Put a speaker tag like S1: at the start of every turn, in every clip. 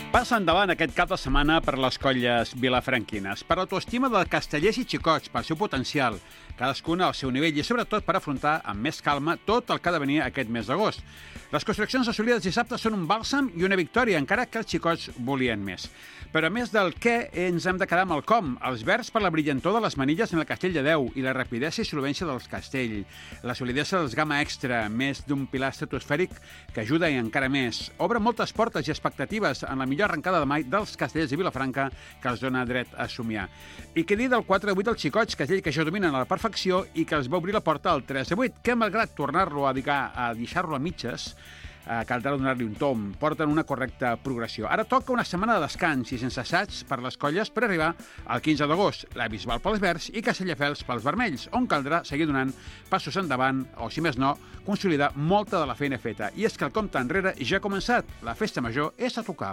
S1: Passa endavant aquest cap de setmana per les colles vilafranquines, per l'autoestima de castellers i xicots, pel seu potencial, cadascuna al seu nivell i sobretot per afrontar amb més calma tot el que ha de venir aquest mes d'agost. Les construccions assolides dissabte són un bàlsam i una victòria, encara que els xicots volien més. Però a més del què, ens hem de quedar amb el com. Els verbs per la brillantor de les manilles en el castell de Déu i la rapidesa i solvència dels castell. La solidesa dels gamma extra, més d'un pilar estratosfèric que ajuda i encara més. Obre moltes portes i expectatives en la millor arrencada de mai dels castellers de Vilafranca que els dona dret a somiar. I què dir del 4-8 dels xicots, castell que ja dominen a la perfecció i que els va obrir la porta al 3-8, que malgrat tornar-lo a deixar-lo a mitges, caldrà donar-li un tom, porten una correcta progressió. Ara toca una setmana de descans i sense assaig per les colles per arribar al 15 d'agost, la Bisbal pels verds i Castelldefels pels vermells, on caldrà seguir donant passos endavant o, si més no, consolidar molta de la feina feta. I és que el compte enrere ja ha començat. La festa major és a tocar.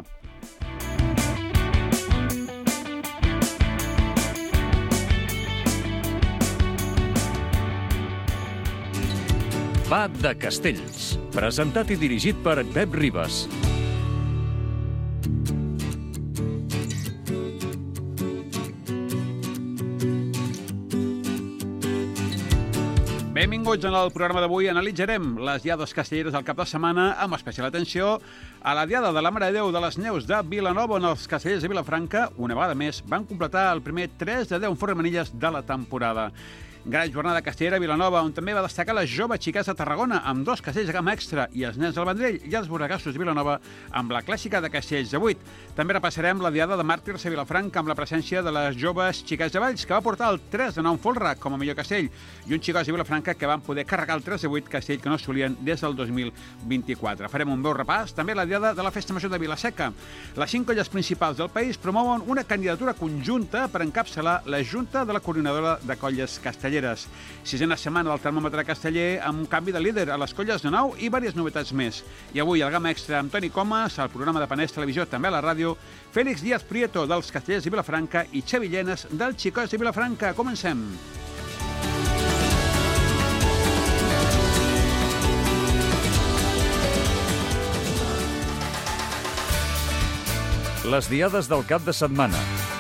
S2: Va de Castells, presentat i dirigit per Pep Ribas.
S1: Benvinguts en el programa d'avui. Analitzarem les diades castelleres del cap de setmana amb especial atenció a la diada de la Mare de Déu de les Neus de Vilanova, on els castellers de Vilafranca, una vegada més, van completar el primer 3 de 10 en formanilles de la temporada. Gran jornada castellera a Vilanova, on també va destacar les joves xiques de Tarragona, amb 2 castells de gamma extra i els nens del Vendrell, i els borregassos de Vilanova amb la clàssica de castells de 8. També repassarem la diada de màrtirs a Vilafranca amb la presència de les joves xiques de Valls, que va portar el 3 de 9 folre com a millor castell, i un xicòs de Vilafranca que van poder carregar el 3 de 8 castell que no assolien des del 2024. Farem un breu repàs, també la diada de la Festa Major de Vilaseca. Les 5 colles principals del país promouen una candidatura conjunta per encapçalar la Junta de la Coordinadora de Colles Castelleres. 6a setmana del termòmetre casteller amb un canvi de líder a les colles de nou i diverses novetats més. I avui el gamma extra amb Toni Comas, al programa de Penedès Televisió, també a la ràdio, Félix Díaz Prieto dels castellers de Vilafranca i Xavi Llenes dels xicots de Vilafranca. Comencem!
S2: Les diades del cap de setmana.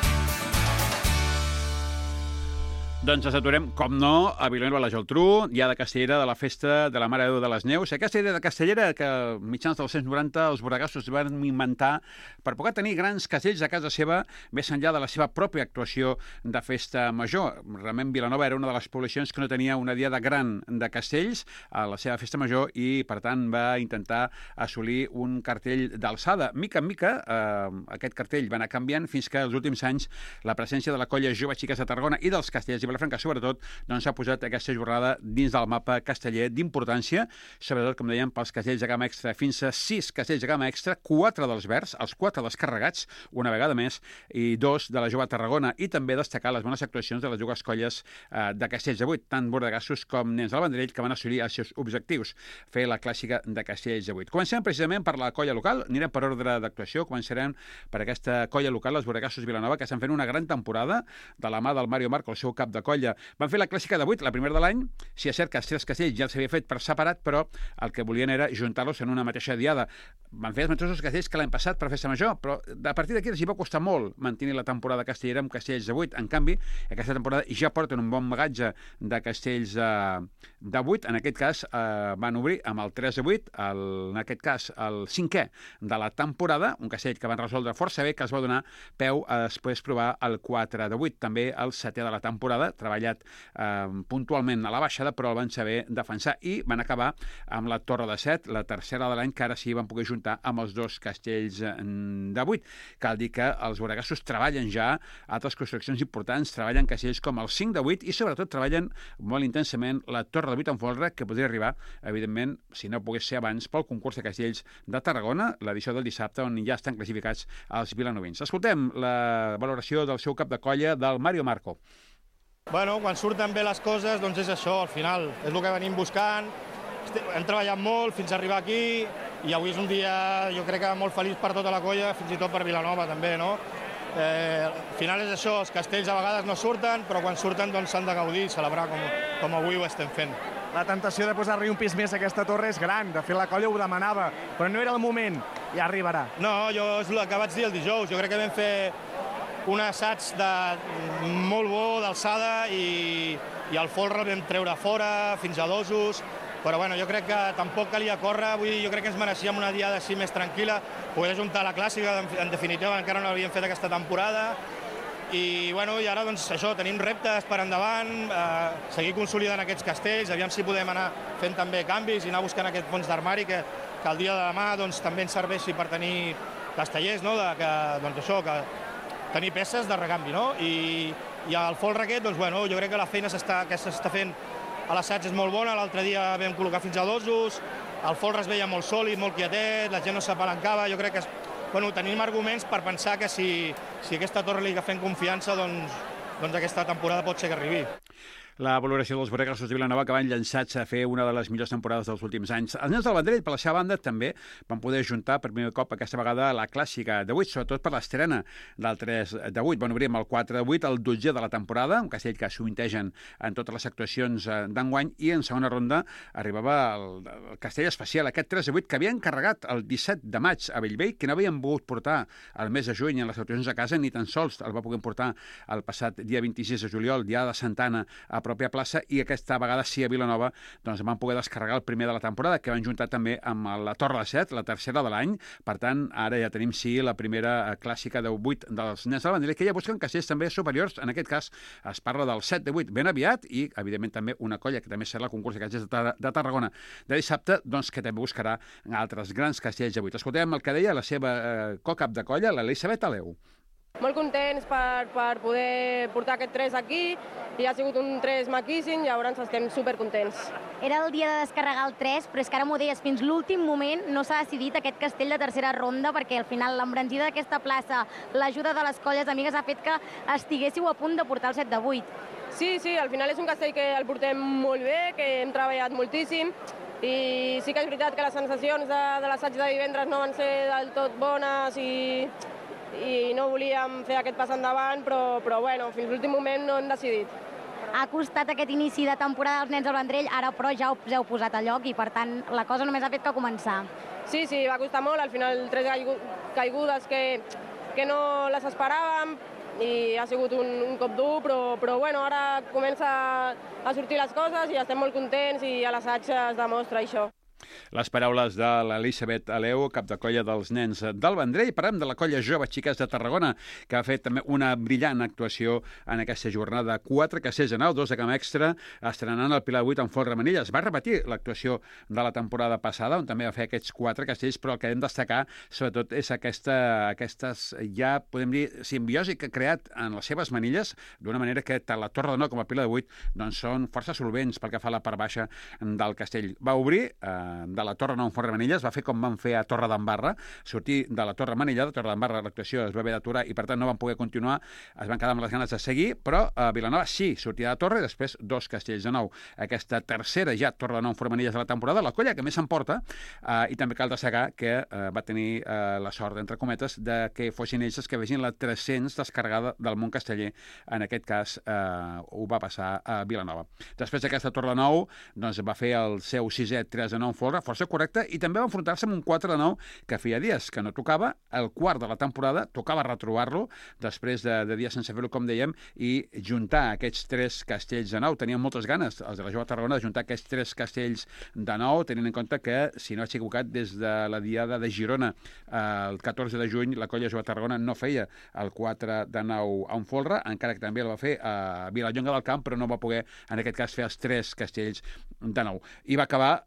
S1: Doncs ens aturem, com no, a Vilanova i la Geltrú, diada castellera de la Festa de la Mare de Déu de les Neus. Aquesta idea de castellera que mitjans dels 190 els borregassos van inventar per poder tenir grans castells a casa seva més enllà de la seva pròpia actuació de festa major. Realment Vilanova era una de les poblacions que no tenia una diada gran de castells a la seva festa major i, per tant, va intentar assolir un cartell d'alçada. Mica en mica, aquest cartell va anar canviant fins que els últims anys la presència de la colla Joves Xiques de Tarragona i dels castellers i Vilafranca, sobretot, doncs s'ha posat aquesta jornada dins del mapa casteller d'importància, sobretot, com dèiem, pels castells de gamma extra, fins a 6 castells de gamma extra, 4 dels verds, els 4 descarregats, una vegada més, i 2 de la jove Tarragona, i també destacar les bones actuacions de les dues colles de castells de 8, tant bordegassos com nens del Vendrell, que van assolir els seus objectius, fer la clàssica de castells de 8. Comencem precisament per la colla local, anirem per ordre d'actuació, començarem per aquesta colla local, els bordegassos Vilanova, que estan fent una gran temporada de la mà del Mario Marco, el seu cap de colla. Van fer la clàssica de 8, la primera de l'any. Si és cert que els 3 castells ja els havia fet per separat, però el que volien era juntar-los en una mateixa diada. Van fer els mateixos castells que l'any passat per festa major, però a partir d'aquí els hi va costar molt mantenir la temporada castellera amb castells de 8. En canvi, aquesta temporada ja porten un bon bagatge de castells de 8. En aquest cas, van obrir amb el 3 de 8, en aquest cas el 5è de la temporada, un castell que van resoldre força bé, que es va donar peu a després provar el 4 de 8, també el 7è de la temporada, treballat puntualment a la baixada, però el van saber defensar i van acabar amb la Torre de 7, la tercera de l'any, que ara sí van poder juntar amb els 2 castells de 8. Cal dir que els borregassos treballen ja altres construccions importants, treballen castells com el 5 de 8 i sobretot treballen molt intensament la Torre de 8 en folre, que podria arribar, evidentment, si no pogués ser abans, pel concurs de castells de Tarragona, l'edició del dissabte, on ja estan classificats els vilanovins. Escoltem la valoració del seu cap de colla, del Mario Marco.
S3: Bueno, quan surten bé les coses, doncs és això, al final. És el que venim buscant. Hem treballat molt fins a arribar aquí i avui és un dia, jo crec que molt feliç per tota la colla, fins i tot per Vilanova també, no? Al final és això, els castells a vegades no surten, però quan surten doncs s'han de gaudir i celebrar com avui ho estem fent.
S4: La tentació de posar-li un pis més a aquesta torre és gran. De fet, la colla ho demanava, però no era el moment. ja arribarà.
S3: No, jo és el que vaig dir el dijous. Jo crec que vam fer un assaig molt bo, d'alçada, i el folre el vam treure fora, fins a dosos, però bueno, jo crec que tampoc calia córrer. Avui jo crec que ens mereixíem una diada així més tranquil·la, poder juntar la clàssica, en definitiva encara no l'havíem fet aquesta temporada, i bueno, i ara doncs això, tenim reptes per endavant, seguir consolidant aquests castells, aviam si podem anar fent també canvis i anar buscant aquest fons d'armari que el dia de demà doncs, també ens serveixi per tenir castellers, no? Que tenir peces de recanvi, no? I el folre aquest, doncs, bueno, jo crec que la feina que s'està fent a l'assaig és molt bona. L'altre dia vam col·locar fins a dosos, el folre es veia molt sòlid, molt quietet, la gent no s'apalancava. Jo crec que tenim arguments per pensar que si aquesta torre li agafem confiança, doncs aquesta temporada pot ser que arribi.
S1: La valoració dels Borregassos de Vilanova, que van llançats a fer una de les millors temporades dels últims anys. Els nens del Vendrell, per la seva banda, també van poder juntar per primer cop aquesta vegada la clàssica de 8, sobretot per l'estrena del 3 de 8. Van obrir amb el 4 de 8, el 12 de la temporada, un castell que s'uintegen en totes les actuacions d'enguany, i en segona ronda arribava el castell especial, aquest 3 de 8, que havia encarregat el 17 de maig a Bellvei, que no havien pogut portar el mes de juny en les actuacions a casa, ni tan sols el va poder portar el passat dia 26 de juliol, dia de Santa Anna, a pròpia plaça, i aquesta vegada sí a Vilanova doncs van poder descarregar el primer de la temporada, que van juntar també amb la Torre de Set, la tercera de l'any. Per tant, ara ja tenim sí la primera clàssica de 8 dels nens del Vendrell, que ja busquen castells també superiors. En aquest cas es parla del 7 de 8 ben aviat, i evidentment també una colla que també serà el concurs de castells de Tarragona de dissabte, doncs que també buscarà altres grans castells de 8. Escoltem el que deia la seva co-cap de colla, l'Elisabet Aleu.
S5: Molt contents per poder portar aquest 3 aquí, i ha sigut un 3 maquíssim, llavors estem supercontents.
S6: Era el dia de descarregar el 3, però és que ara m'ho deies, fins l'últim moment no s'ha decidit aquest castell de tercera ronda, perquè al final l'embranzida d'aquesta plaça, l'ajuda de les colles amigues ha fet que estiguéssiu a punt de portar el 7 de 8.
S5: Sí, al final és un castell que el portem molt bé, que hem treballat moltíssim, i sí que és veritat que les sensacions de l'assaig de divendres no van ser del tot bones i no volíem fer aquest pas endavant, però bueno, fins l'últim moment no hem decidit.
S6: Ha costat aquest inici de temporada dels nens del Vendrell, ara però ja us heu posat a lloc i per tant la cosa només ha fet que començar.
S5: Sí, va costar molt, al final 3 caigudes que no les esperàvem i ha sigut un cop dur, però bueno, ara comença a sortir les coses i estem molt contents i a l'assaig es demostra això.
S1: Les paraules de l'Elisabet Aleu, cap de colla dels nens del Vendrell. Parlem de la colla Jove Xiques de Tarragona, que ha fet també una brillant actuació en aquesta jornada. 4 castells de 9, 2 de camp extra, estrenant el Pilar 8 en folre Manilles. Va repetir l'actuació de la temporada passada, on també va fer aquests 4 castells, però el que hem de destacar, sobretot, és aquestes ja, podem dir, simbiosi que ha creat en les seves manilles, d'una manera que tant la Torre de 9 com el Pilar de 8 doncs, són força solvents pel que fa a la part baixa del castell. Va obrir de la Torre 9 en folre Manilles, va fer com van fer a Torre d'Embarra, sortir de la Torre Manillada. Torre d'Embarra l'actuació es va haver d'aturar i per tant no van poder continuar, es van quedar amb les ganes de seguir, però a Vilanova sí, sortia de Torre i després 2 castells de 9. Aquesta tercera ja Torre de 9 en folre Manilles de la temporada, la colla que més s'emporta, i també cal destacar que va tenir la sort, entre cometes, de que fossin ells els que vegin la 300 descarregada del món casteller. En aquest cas ho va passar a Vilanova. Després d'aquesta Torre de 9 doncs, va fer el seu 6è 3 de 9 en folre, força correcte, i també va enfrontar-se amb un 4 de 9 que feia dies que no tocava, el quart de la temporada, tocava retrobar-lo després de dies sense fer-ho, com dèiem, i juntar aquests 3 castells de 9. Tenien moltes ganes, els de la Jove Tarragona, de juntar aquests 3 castells de 9, tenint en compte que, si no vaig equivocat, des de la diada de Girona, el 14 de juny, la colla Jove Tarragona no feia el 4 de 9 en folre, encara que també el va fer a Vilallonga del Camp, però no va poder, en aquest cas, fer els 3 castells de 9. I va acabar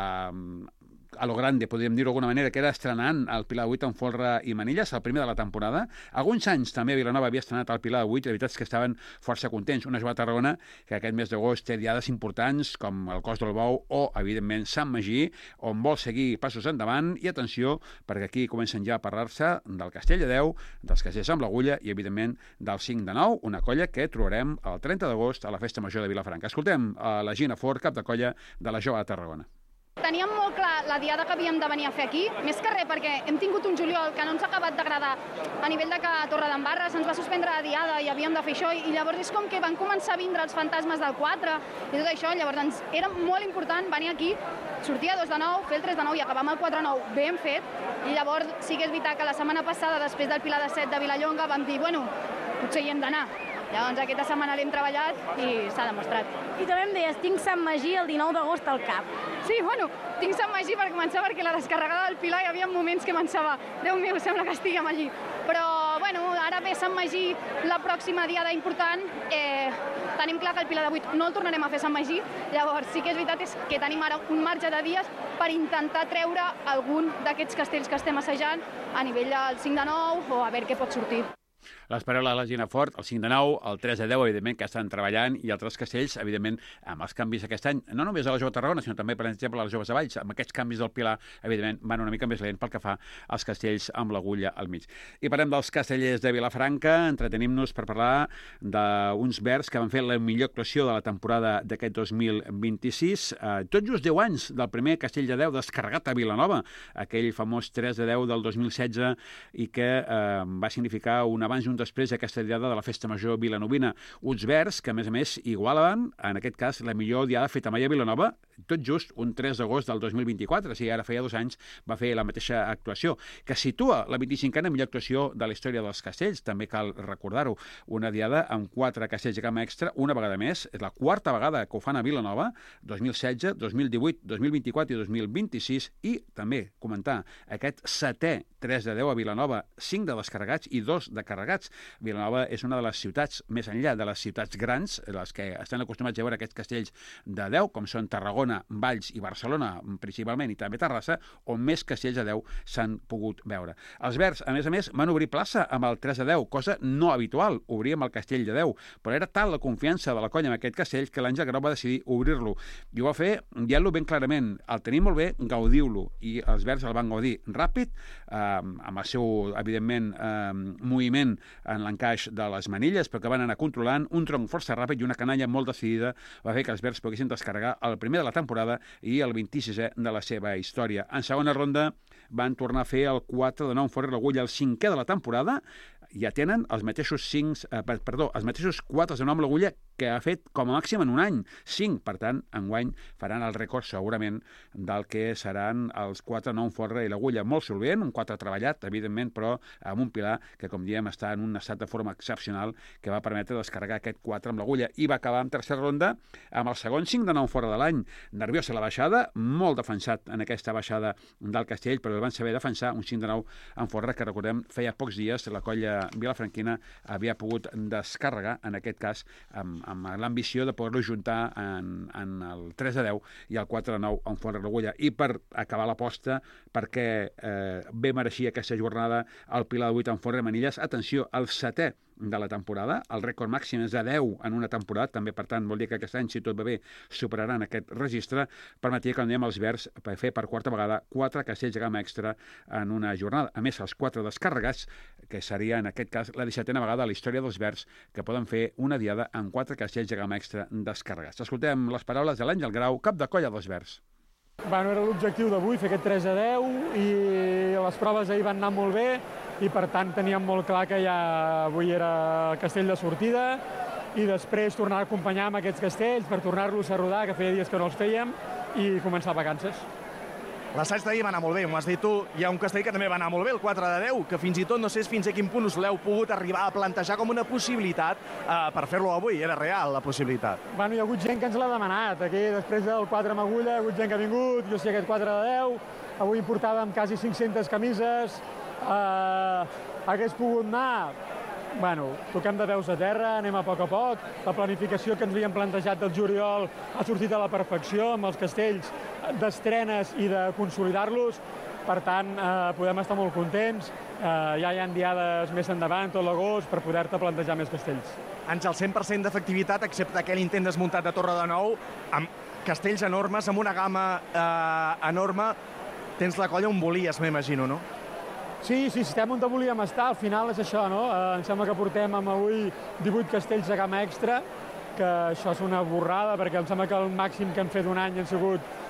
S1: a lo grande, podríem dir-ho d'alguna manera, que era estrenant el Pilar 8 en folre i Manilles, el primer de la temporada. Alguns anys també Vilanova havia estrenat el Pilar 8, i la veritat és que estaven força contents. Una Jove Tarragona que aquest mes d'agost té diades importants com el Cos del Bou o, evidentment, Sant Magí, on vol seguir passos endavant, i atenció, perquè aquí comencen ja a parlar-se del Castell de 10, dels castells amb l'Agulla i, evidentment, del 5 de 9, una colla que trobarem el 30 d'agost a la Festa Major de Vilafranca. Escoltem la Gina Fort, cap de colla de la Jove de Tarragona.
S4: teníem molt clar la diada que havíem de venir a fer aquí, més que res perquè hem tingut un juliol que no ens ha acabat d'agradar a nivell de que a Torredembarra se'ns va suspendre la diada i havíem de fer això, i llavors és com que van començar a vindre els fantasmes del 4 i tot això, llavors ens era molt important venir aquí, sortir a 2 de 9, fer el 3 de 9 i acabar amb el 4 de 9 ben fet, i llavors sí que és veritat que la setmana passada, després del Pilar de 7 de Vilallonga, vam dir, bueno, potser hi hem d'anar. Llavors aquesta setmana l'hem treballat i s'ha demostrat.
S6: I també em deies, tinc Sant Magí el 19 d'agost al cap.
S4: Sí, bueno, tinc Sant Magí per començar perquè la descarregada del Pilar hi havia moments que pensava, Déu meu, sembla que estiguem allí. Però, bueno, ara ve Sant Magí, la pròxima diada important. Tenim clar que el Pilar de 8 no el tornarem a fer Sant Magí, llavors sí que és veritat que tenim ara un marge de dies per intentar treure algun d'aquests castells que estem assajant a nivell del 5 de 9 o a veure què pot sortir.
S1: Les paraules de la Gina Fort, el 5 de 9, el 3 de 10, evidentment, que estan treballant, i altres castells, evidentment, amb els canvis aquest any, no només a la Jove Tarragona, sinó també, per exemple, a les Joves de Valls, amb aquests canvis del Pilar, evidentment, van una mica més lent pel que fa als castells amb l'agulla al mig. I parlem dels castellers de Vilafranca, entretenim-nos per parlar d'uns verds que van fer la millor actuació de la temporada d'aquest 2026, tot just 10 anys del primer castell de 10 descarregat a Vilanova, aquell famós 3 de 10 del 2016, i que va significar un abans i un després d'aquesta diada de la Festa Major Vilanovina. Uns verds que, a més, igualaven, en aquest cas, la millor diada feta mai a Vilanova, tot just un 3 d'agost del 2024, o sigui, ara feia 2 anys va fer la mateixa actuació, que situa la 25a millor actuació de la història dels castells, també cal recordar-ho, una diada amb 4 castells de gamma extra, una vegada més, és la 4ª vegada que ho fan a Vilanova, 2016, 2018, 2024 i 2026, i també comentar aquest 7è 3 de 10 a Vilanova, 5 de descarregats i 2 de carregats. Vilanova és una de les ciutats, més enllà de les ciutats grans, les que estan acostumats a veure aquests castells de 10, com són Tarragona, Valls i Barcelona, principalment, i també Terrassa, on més castells de 10 s'han pogut veure. Els verds, a més, van obrir plaça amb el 3 de 10, cosa no habitual, obríem el castell de 10, però era tal la confiança de la colla en aquest castell que l'Àngel Grau va decidir obrir-lo. I ho va fer dient-lo ben clarament, el tenim molt bé, gaudiu-lo, i els verds el van gaudir ràpid, amb el seu, evidentment, moviment en l'encaix de les manilles, però que van anar controlant, un tronc força ràpid i una canalla molt decidida va fer que els verds poguessin descarregar el primer de la temporada i el 26è de la seva història. En segona ronda van tornar a fer el 4 de 9 fora l'agulla, el 5è de la temporada, ja tenen els mateixos 4 de 9 amb l'agulla que ha fet com a màxim en un any, 5. Per tant, enguany faran el rècord segurament del que seran els 4 de 9 fora i l'agulla. Molt solvent, un 4 treballat, evidentment, però amb un Pilar que, com diem, està en un estat de forma excepcional que va permetre descarregar aquest 4 amb l'agulla i va acabar en tercera ronda amb el segon 5 de 9 fora de l'any. Nerviós a la baixada, molt defensat en aquesta baixada del castell, però el van saber defensar un 5 de 9 en fora que, recordem, feia pocs dies la colla vilafranquina havia pogut descarregar, en aquest cas, amb l'ambició de poder-lo juntar en el 3 de 10 i el 4 de 9 en fora l'agulla. I per acabar l'aposta, perquè bé mereixia aquesta jornada el Pilar de 8 en fora de manilles, atenció, el 7è de la temporada, el rècord màxim és de 10 en una temporada, també, per tant, vol dir que aquest any, si tot va bé, superaran aquest registre, permetia que anem els verds per fer per 4ª vegada 4 castells de gamma extra en una jornada. A més, els 4 descarregats, que seria, en aquest cas, la 17a vegada a la història dels verds que poden fer una diada amb 4 castells de gamma extra descarregats. Escoltem les paraules de l'Àngel Grau, cap de colla dels verds.
S7: Bueno, era l'objectiu d'avui, fer aquest 3 a 10, i les proves ahir van anar molt bé, i per tant teníem molt clar que ja avui era el castell de sortida, i després tornar a acompanyar amb aquests castells per tornar-los a rodar, que feia dies que no els fèiem, i començar vacances.
S8: L'assaig d'ahir va anar molt bé, m'ho has dit tu. Hi ha un castell que també va anar molt bé, el 4 de 10, que fins i tot no sé fins a quin punt us l'heu pogut arribar a plantejar com una possibilitat per fer-lo avui. Era real, la possibilitat.
S7: Bueno, hi ha hagut gent que ens l'ha demanat. Aquí, després del 4 amb agulla, hi ha hagut gent que ha vingut, jo sé aquest 4 de 10, avui portàvem quasi 500 camises, hagués pogut anar. Bueno, toquem de peus a terra, anem a poc. La planificació que ens havíem plantejat del juliol ha sortit a la perfecció amb els castells d'estrenes i de consolidar-los. Per tant, podem estar molt contents. Ja hi ha diades més endavant, tot l'agost, per poder-te plantejar més castells.
S8: Àngel, 100% d'efectivitat, excepte aquell intent desmuntat de Torre de Nou, amb castells enormes, amb una gamma enorme. Tens la colla on volies, m'imagino, no?
S7: Sí, estem on volíem estar, al final és això, no? Em sembla que portem avui 18 castells de gamma extra, que això és una borrada, perquè em sembla que el màxim que hem fet un any han sigut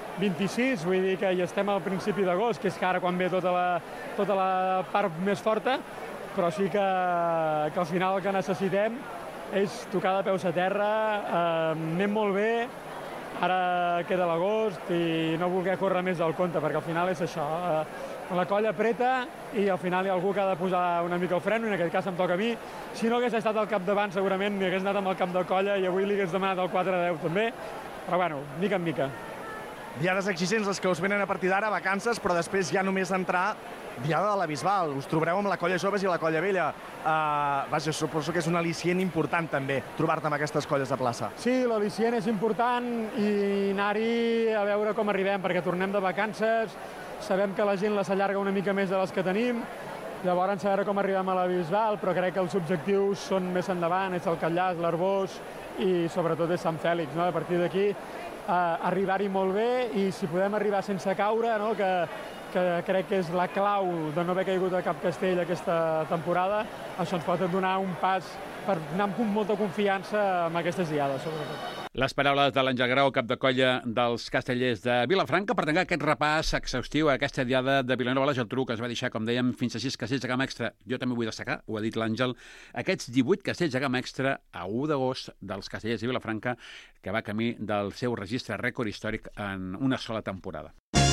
S7: 26, vull dir que ja estem al principi d'agost, que és que ara quan ve tota la part més forta, però sí que al final el que necessitem és tocar de peus a terra, anem molt bé, ara queda l'agost i no voler córrer més del compte, perquè al final és això, la colla apreta i al final hi ha algú que ha de posar una mica el fren, i en aquest cas em toca a mi. Si no hagués estat al capdavant segurament m'hi hagués anat amb el cap de colla i avui li hagués demanat el 4-10 també, però bueno, mica en mica.
S8: Diades exigents les que us venen a partir d'ara, vacances, però després ja només entrar Diada de la Bisbal. Us trobareu amb la colla joves i la colla vella. Vaja, suposo que és un al·licient important també, trobar-te amb aquestes colles de plaça.
S7: Sí, l'al·licient és important i anar-hi a veure com arribem, perquè tornem de vacances, sabem que la gent la s'allarga una mica més de les que tenim, llavors a veure com arribem a la Bisbal, però crec que els objectius són més endavant, és el Catllàs, l'Arbós i sobretot és Sant Fèlix, no? A partir d'aquí arribar-hi molt bé i si podem arribar sense caure, no? que crec que és la clau de no haver caigut a cap castell aquesta temporada, això ens pot donar un pas per anar amb molta confiança amb aquestes diades, sobretot.
S1: Les paraules de l'Àngel Grau, cap de colla dels castellers de Vilafranca, per tancar aquest repàs exhaustiu a aquesta diada de Vilanova i la Geltrú, que es va deixar, com dèiem, fins a 6 castells de gamma extra. Jo també vull destacar, ho ha dit l'Àngel, aquests 18 castells de gamma extra a 1 d'agost dels castellers de Vilafranca, que va camí del seu registre rècord històric en una sola temporada.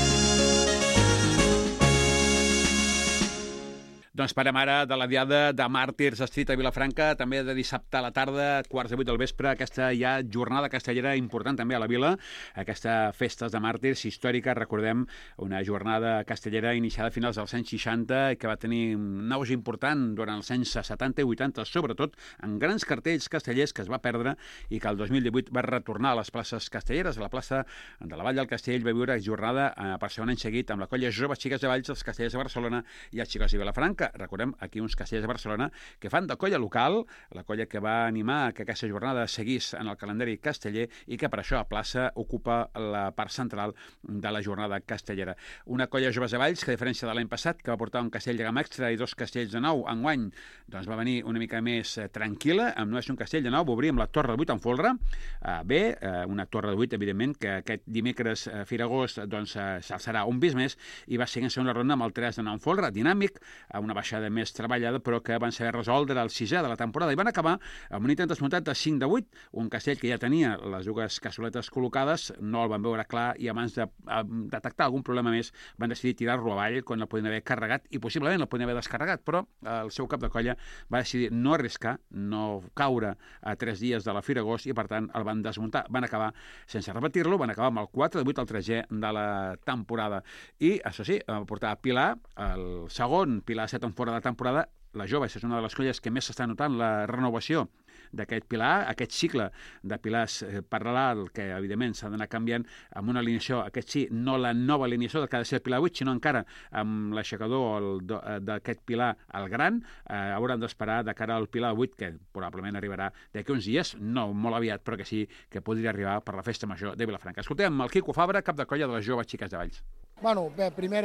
S1: Doncs parem ara de la diada de Màrtirs Street a Vilafranca, també de dissabte a la tarda, 7:15 del vespre, aquesta ja jornada castellera important també a la vila, aquesta Festes de Màrtirs històrica, recordem, una jornada castellera iniciada a finals dels anys 60 i que va tenir un auge important durant els anys 70 i 80, sobretot en grans cartells castellers que es va perdre i que el 2018 va retornar a les places castelleres. A la plaça de la Vall del Castell va viure jornada per segon any seguit amb la colla Joves Xiques de Valls, els castellers de Barcelona i els Xiques de Vilafranca. Recordem aquí uns castellers de Barcelona que fan de colla local, la colla que va animar que aquesta jornada seguís en el calendari casteller i que per això a plaça ocupa la part central de la jornada castellera. Una colla Joves de Valls que, a diferència de l'any passat, que va portar un castell de gamma extra i 2 castells de nou, enguany doncs va venir una mica més tranquil·la, amb només un castell de nou, va obrir amb la Torre de 8 en folre, una Torre de 8, evidentment, que aquest dimecres, Fira Agost, doncs s'alçarà un pis més i va seguir en segona ronda amb el 3 de nou en folre, dinàmic, amb una baixada més treballada, però que van saber resoldre el 6è de la temporada i van acabar amb un intent desmuntat de 5 de 8, un castell que ja tenia les dues cassoletes col·locades, no el van veure clar i abans de detectar algun problema més van decidir tirar-lo avall quan el podien haver carregat i possiblement el podien haver descarregat, però el seu cap de colla va decidir no arriscar, no caure a 3 dies de la Fira Agost i per tant el van desmuntar. Van acabar sense repetir-lo, van acabar amb el 4 de 8 al 3è de la temporada. I, això sí, va portar a Pilar, el segon, Pilar 7 en fora de temporada. La Joves és una de les colles que més s'està notant la renovació d'aquest pilar, aquest cicle de pilars paral·lel que evidentment s'ha d'anar canviant amb una alineació, aquest sí, no la nova alineació del que ha de ser el pilar 8, sinó encara amb l'aixecador d'aquest pilar al gran, hauran d'esperar de cara al pilar 8, que probablement arribarà d'aquí uns dies, no molt aviat, però que sí que podria arribar per la festa major de Vilafranca. Escoltem el Quico Fabra, cap de colla de les Joves Xiques de Valls.
S9: Bueno, bé, primer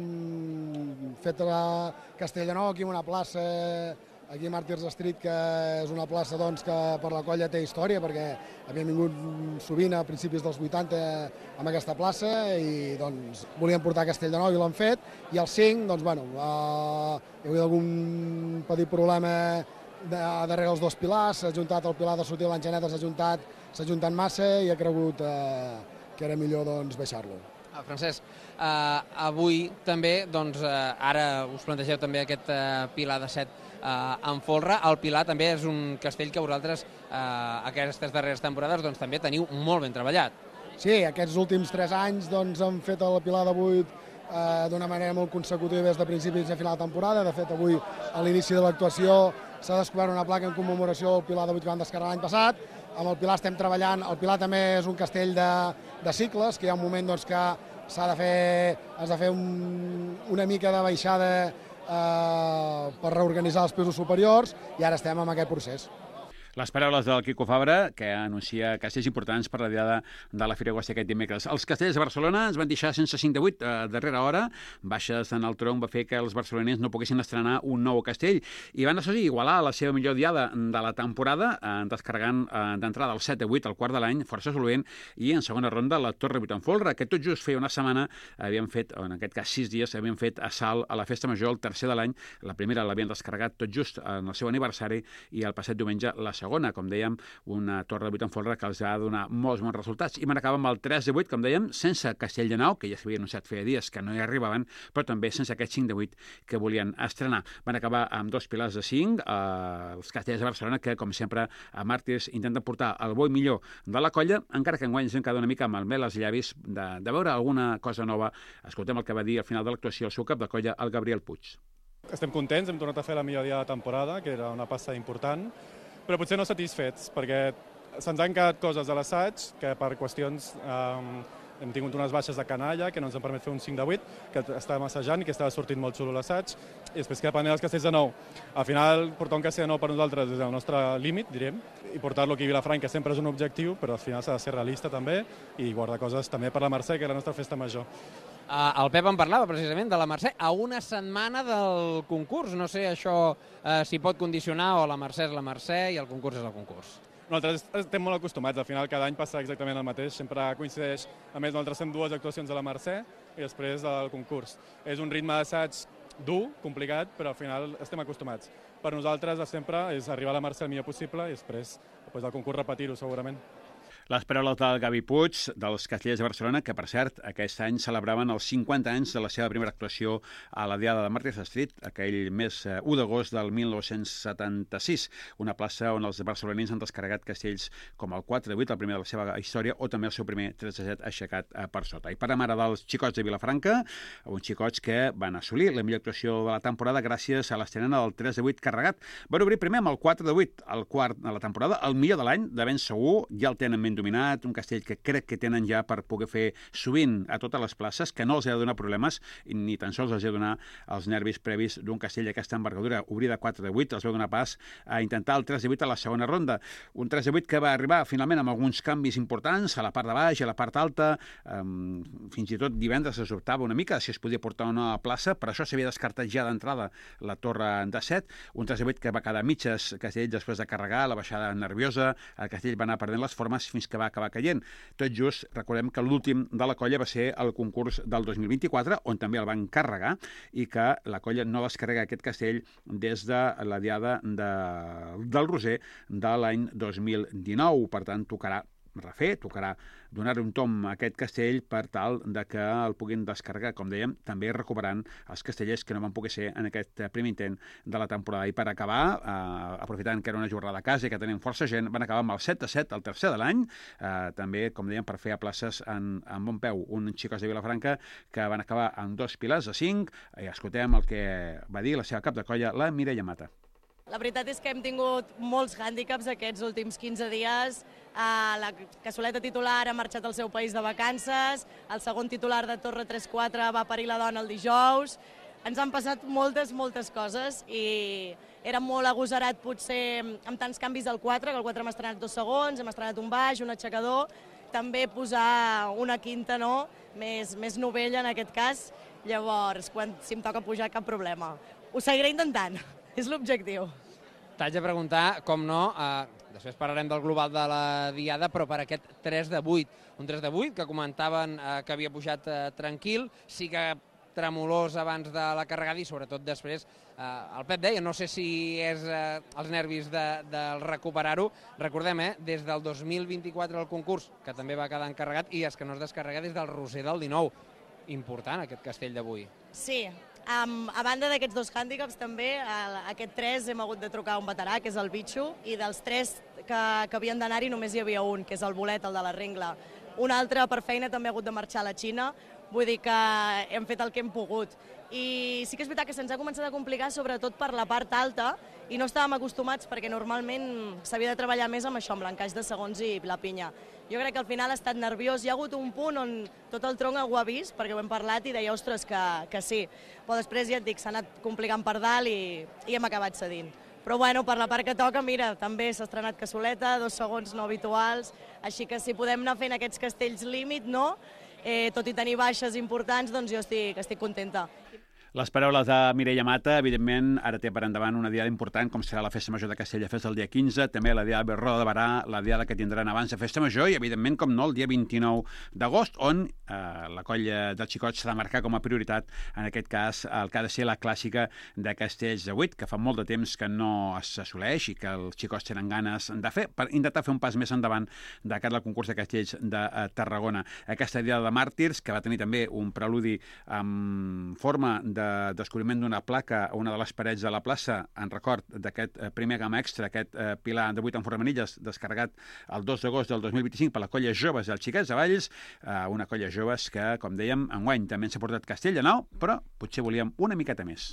S9: hem fet la Castellnou aquí en una plaça, aquí a Màrtirs Street, que és una plaça doncs, que per la colla té història, perquè havíem vingut sovint a principis dels 80 amb aquesta plaça i doncs, volíem portar Castellnou i l'hem fet, i el 5, doncs, bueno, hi ha hagut algun petit problema darrere els 2 pilars, s'ha juntat el pilar de Sotil, l'Enxaneta s'ha juntat massa i ha cregut que era millor doncs, baixar-lo.
S10: Francesc, avui també, doncs, ara us plantegeu també aquest pilar de 7 en folre. El pilar també és un castell que vosaltres aquestes darreres temporades doncs, també teniu molt ben treballat.
S9: Sí, aquests últims 3 anys doncs, hem fet el pilar de 8 d'una manera molt consecutiva des de principis a final de temporada. De fet, avui a l'inici de l'actuació s'ha descobert una placa en commemoració del pilar de 8 que vam descarregar l'any passat. Amb el pilar estem treballant. El pilar també és un castell de cicles, que hi ha un moment doncs, que has de fer una mica de baixada per reorganitzar els pisos superiors i ara estem en aquest procés.
S1: Les paraules del Quico Fabra, que anuncia castells importants per la diada de la Fira Agosti aquest dimecres. Els castells de Barcelona ens van deixar sense 5 de 8 a darrera hora. Baixes en el tronc va fer que els barcelonins no poguessin estrenar un nou castell i van assolir igualar la seva millor diada de la temporada, descarregant d'entrada el 7 de 8 al quart de l'any, força solvent, i en segona ronda la Torre 8 en folre, que tot just feia una setmana havíem fet, o en aquest cas 6 dies, havíem fet assalt a la festa major, el tercer de l'any. La primera l'havien descarregat tot just en el seu aniversari i el passat diumenge la segona, com dèiem, una torre de 8 en folre que els ha de donar molts bons resultats. I marcava amb el 3 de 8, com dèiem, sense castell de nau, que ja s'havia anunciat feia dies que no hi arribaven, però també sense aquest 5 de 8 que volien estrenar. Van acabar amb 2 pilars de 5, els castells de Barcelona, que, com sempre, a Màrtirs intenten portar el bo i millor de la colla, encara que enguany ens hem quedat una mica amb el mel als llavis de veure alguna cosa nova. Escoltem el que va dir al final de l'actuació el seu cap de colla, el Gabriel Puig.
S11: Estem contents, hem tornat a fer la millor dia de temporada, que era una passa important, però potser no satisfets, perquè se'ns han quedat coses a l'assaig que per qüestions hem tingut unes baixes de canalla que no ens han permès fer un 5 de 8, que estàvem assajant i que estava sortint molt xulo l'assaig, i després que depenent dels castells de nou. Al final, portar un castell de nou per nosaltres és el nostre límit, direm, i portar-lo aquí a Vilafranca sempre és un objectiu, però al final s'ha de ser realista també i guardar coses també per la Mercè, que és la nostra festa major.
S10: El Pep en parlava precisament de la Mercè a una setmana del concurs. No sé això si pot condicionar o la Mercè és la Mercè i el concurs és el concurs.
S11: Nosaltres estem molt acostumats, al final cada any passa exactament el mateix, sempre coincideix. A més, nosaltres fem 2 actuacions a la Mercè i després del concurs. És un ritme d'assaig dur, complicat, però al final estem acostumats. Per nosaltres sempre és arribar a la Mercè el millor possible i després del concurs repetir-ho segurament.
S1: Les paraules del Gavi Puig, dels Castellers de Barcelona, que, per cert, aquest any celebraven els 50 anys de la seva primera actuació a la Diada de Màrtirs Street, aquell mes 1 d'agost del 1976, una plaça on els barcelonins han descarregat castells com el 4 de 8, el primer de la seva història, o també el seu primer 3 de 7 aixecat per sota. I parlem ara dels xicots de Vilafranca, uns xicots que van assolir la millor actuació de la temporada gràcies a l'estrena del 3 de 8 carregat. Van obrir primer amb el 4 de 8, el quart de la temporada, el millor de l'any, de ben segur, ja el tenen ben dominat, un castell que crec que tenen ja per poder fer sovint a totes les places, que no els ha de donar problemes, ni tan sols els ha de donar els nervis previs d'un castell d'aquesta envergadura. Obrir de 4 de 8 els va donar pas a intentar el 3 de 8 a la segona ronda. Un 3 de 8 que va arribar finalment amb alguns canvis importants a la part de baix, a la part alta, fins i tot divendres es dubtava una mica si es podia portar o no a la plaça, per això s'havia descartat ja d'entrada la torre de 7, un 3 de 8 que va quedar mitges castell després de carregar, la baixada nerviosa, el castell va anar perdent les formes fins que va acabar caient. Tot just, recordem que l'últim de la colla va ser el concurs del 2024, on també el van carregar, i que la colla no descarrega aquest castell des de la diada del Roser de l'any 2019. Per tant, tocarà refer, tocarà donar-li un tom a aquest castell per tal de que el puguin descarregar, com dèiem, també recuperant els castellers que no van poder ser en aquest primer intent de la temporada. I per acabar, aprofitant que era una jornada a casa i que tenim força gent, van acabar amb el 7 de 7, el tercer de l'any, també, com dèiem, per fer a places en bon peu. Un xicos de Vilafranca que van acabar amb 2 pilars de 5, i escoltem el que va dir la seva cap de colla, la Mireia Mata.
S12: La veritat és que hem tingut molts hàndicaps aquests últims 15 dies. La cassoleta titular ha marxat al seu país de vacances, el segon titular de Torre 3-4 va parir la dona el dijous. Ens han passat moltes coses i era molt agosarat potser amb tants canvis del 4, que el 4 hem estrenat 2 segons, hem estrenat un baix, un aixecador, també posar una quinta, més novella en aquest cas. Llavors, si em toca pujar, cap problema. Ho seguiré intentant. És l'objectiu.
S10: T'haig de preguntar, com no, després parlarem del global de la diada, però per aquest 3 de 8. Un 3 de 8 que comentaven que havia pujat tranquil, sí que tremolós abans de la carregada i sobretot després. El Pep deia, no sé si és els nervis de recuperar-ho. Recordem, des del 2024 el concurs, que també va quedar encarregat, i és que no es descarrega des del Roser del 19. Important, aquest castell d'avui.
S12: Sí. A banda d'aquests 2 hàndicaps, també, aquest 3 hem hagut de trucar un veterà, que és el Bitxo, i dels 3 que havien d'anar-hi només hi havia un, que és el Bolet, el de la Rengla. Un altre, per feina, també ha hagut de marxar a la Xina, vull dir que hem fet el que hem pogut. I sí que és veritat que se'ns ha començat a complicar, sobretot per la part alta, i no estàvem acostumats perquè normalment s'havia de treballar més amb això, amb l'encaix de segons i la pinya. Jo crec que al final ha estat nerviós. Hi ha hagut un punt on tot el tronc ho ha vist, perquè ho hem parlat i deia, ostres, que sí. Però després, ja et dic, s'ha anat complicant per dalt i hem acabat cedint. Però bueno, per la part que toca, mira, també s'ha estrenat cassoleta, 2 segons no habituals, així que si podem anar fent aquests castells límit, no? Tot i tenir baixes importants, doncs jo estic contenta.
S1: Les paraules de Mireia Mata, evidentment, ara té per endavant una diada important, com serà la Festa Major de Castelldefels el dia 15, també la diada de Roda de Barà, la diada que tindran abans de Festa Major, i, evidentment, com no, el dia 29 d'agost, on la colla dels xicots s'ha de marcar com a prioritat, en aquest cas, el que ha de ser la clàssica de Castells de 8, que fa molt de temps que no s'assoleix i que els xicots tenen ganes de fer, per intentar fer un pas més endavant de cara al concurs de Castells de Tarragona. Aquesta diada de màrtirs, que va tenir també un preludi en forma de descobriment d'una placa a una de les parets de la plaça en record d'aquest primer gamma extra, aquest pilar de 8 en formanilles descarregat el 2 d'agost del 2025 per la colla Joves dels Xiquets de Valls, una colla joves que, com dèiem, enguany també ens ha portat castell de nou, però potser volíem una miqueta més.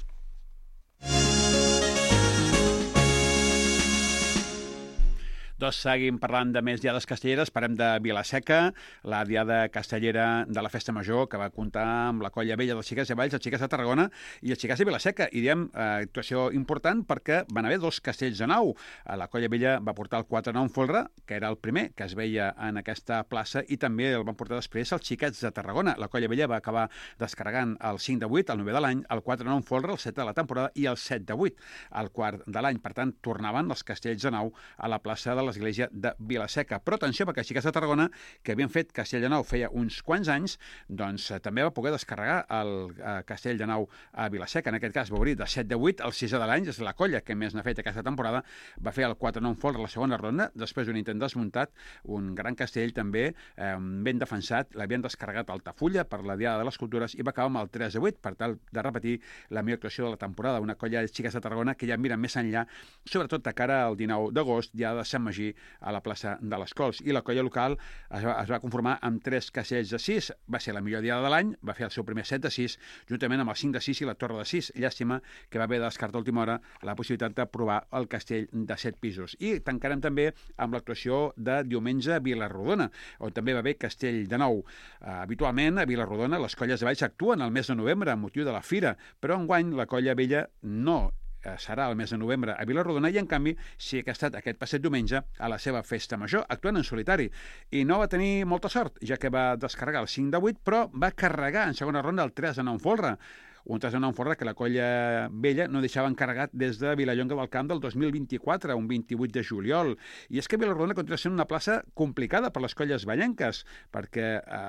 S1: Doncs seguim parlant de més diades castelleres. Parlem de Vila-seca, la diada castellera de la Festa Major, que va comptar amb la colla vella dels Xiquets de Valls, els Xiquets de Tarragona i els Xiquets de Vila-seca. I diem actuació important perquè van haver 2 castells de nou. La colla vella va portar el 4-9 en folre, que era el primer que es veia en aquesta plaça, i també el van portar després els Xiquets de Tarragona. La colla vella va acabar descarregant el 5 de 8, el 9 de l'any, el 4-9 en folre, el 7 de la temporada, i el 7 de 8, el 4 de l'any. Per tant, tornaven els castells de nou a la plaça de l'església de Vila-seca. Però atenció, perquè els Xiquets de Tarragona, que havien fet castell de nou feia uns quants anys, doncs també va poder descarregar el castell de nou a Vila-seca. En aquest cas va obrir de 7 de 8 al 6 de l'any, és la colla que més n'ha fet aquesta temporada. Va fer el 4-9 folre a la segona ronda, després d'un intent desmuntat, un gran castell també ben defensat. L'havien descarregat a Altafulla per la diada de les cultures i va acabar amb el 3 de 8 per tal de repetir la millor actuació de la temporada. Una colla de Xiquets de Tarragona que ja miren més enllà, sobretot de cara al 19 d'agost, dia de Sant Magí, a la plaça de les Cols. I la colla local es va conformar amb 3 castells de 6. Va ser la millor diada de l'any, va fer el seu primer 7 de 6, juntament amb el 5 de 6 i la torre de 6. Llàstima que va haver de descartar a última hora la possibilitat de provar el castell de 7 pisos. I tancarem també amb l'actuació de diumenge a Vila-rodona, on també va haver castell de nou. Habitualment, a Vila-rodona, les colles de Valls actuen al mes de novembre amb motiu de la fira, però enguany la colla vella no serà el mes de novembre a Vila-rodona i, en canvi, sí que ha estat aquest passat diumenge a la seva Festa Major, actuant en solitari. I no va tenir molta sort, ja que va descarregar el 5 de 8, però va carregar en segona ronda el 3 de 9 en folre. Un 3 de 9 en folre que la colla vella no deixava encarregat des de Vilallonga del Camp del 2024, un 28 de juliol. I és que Vila-rodona continua sent una plaça complicada per les colles vallenques, perquè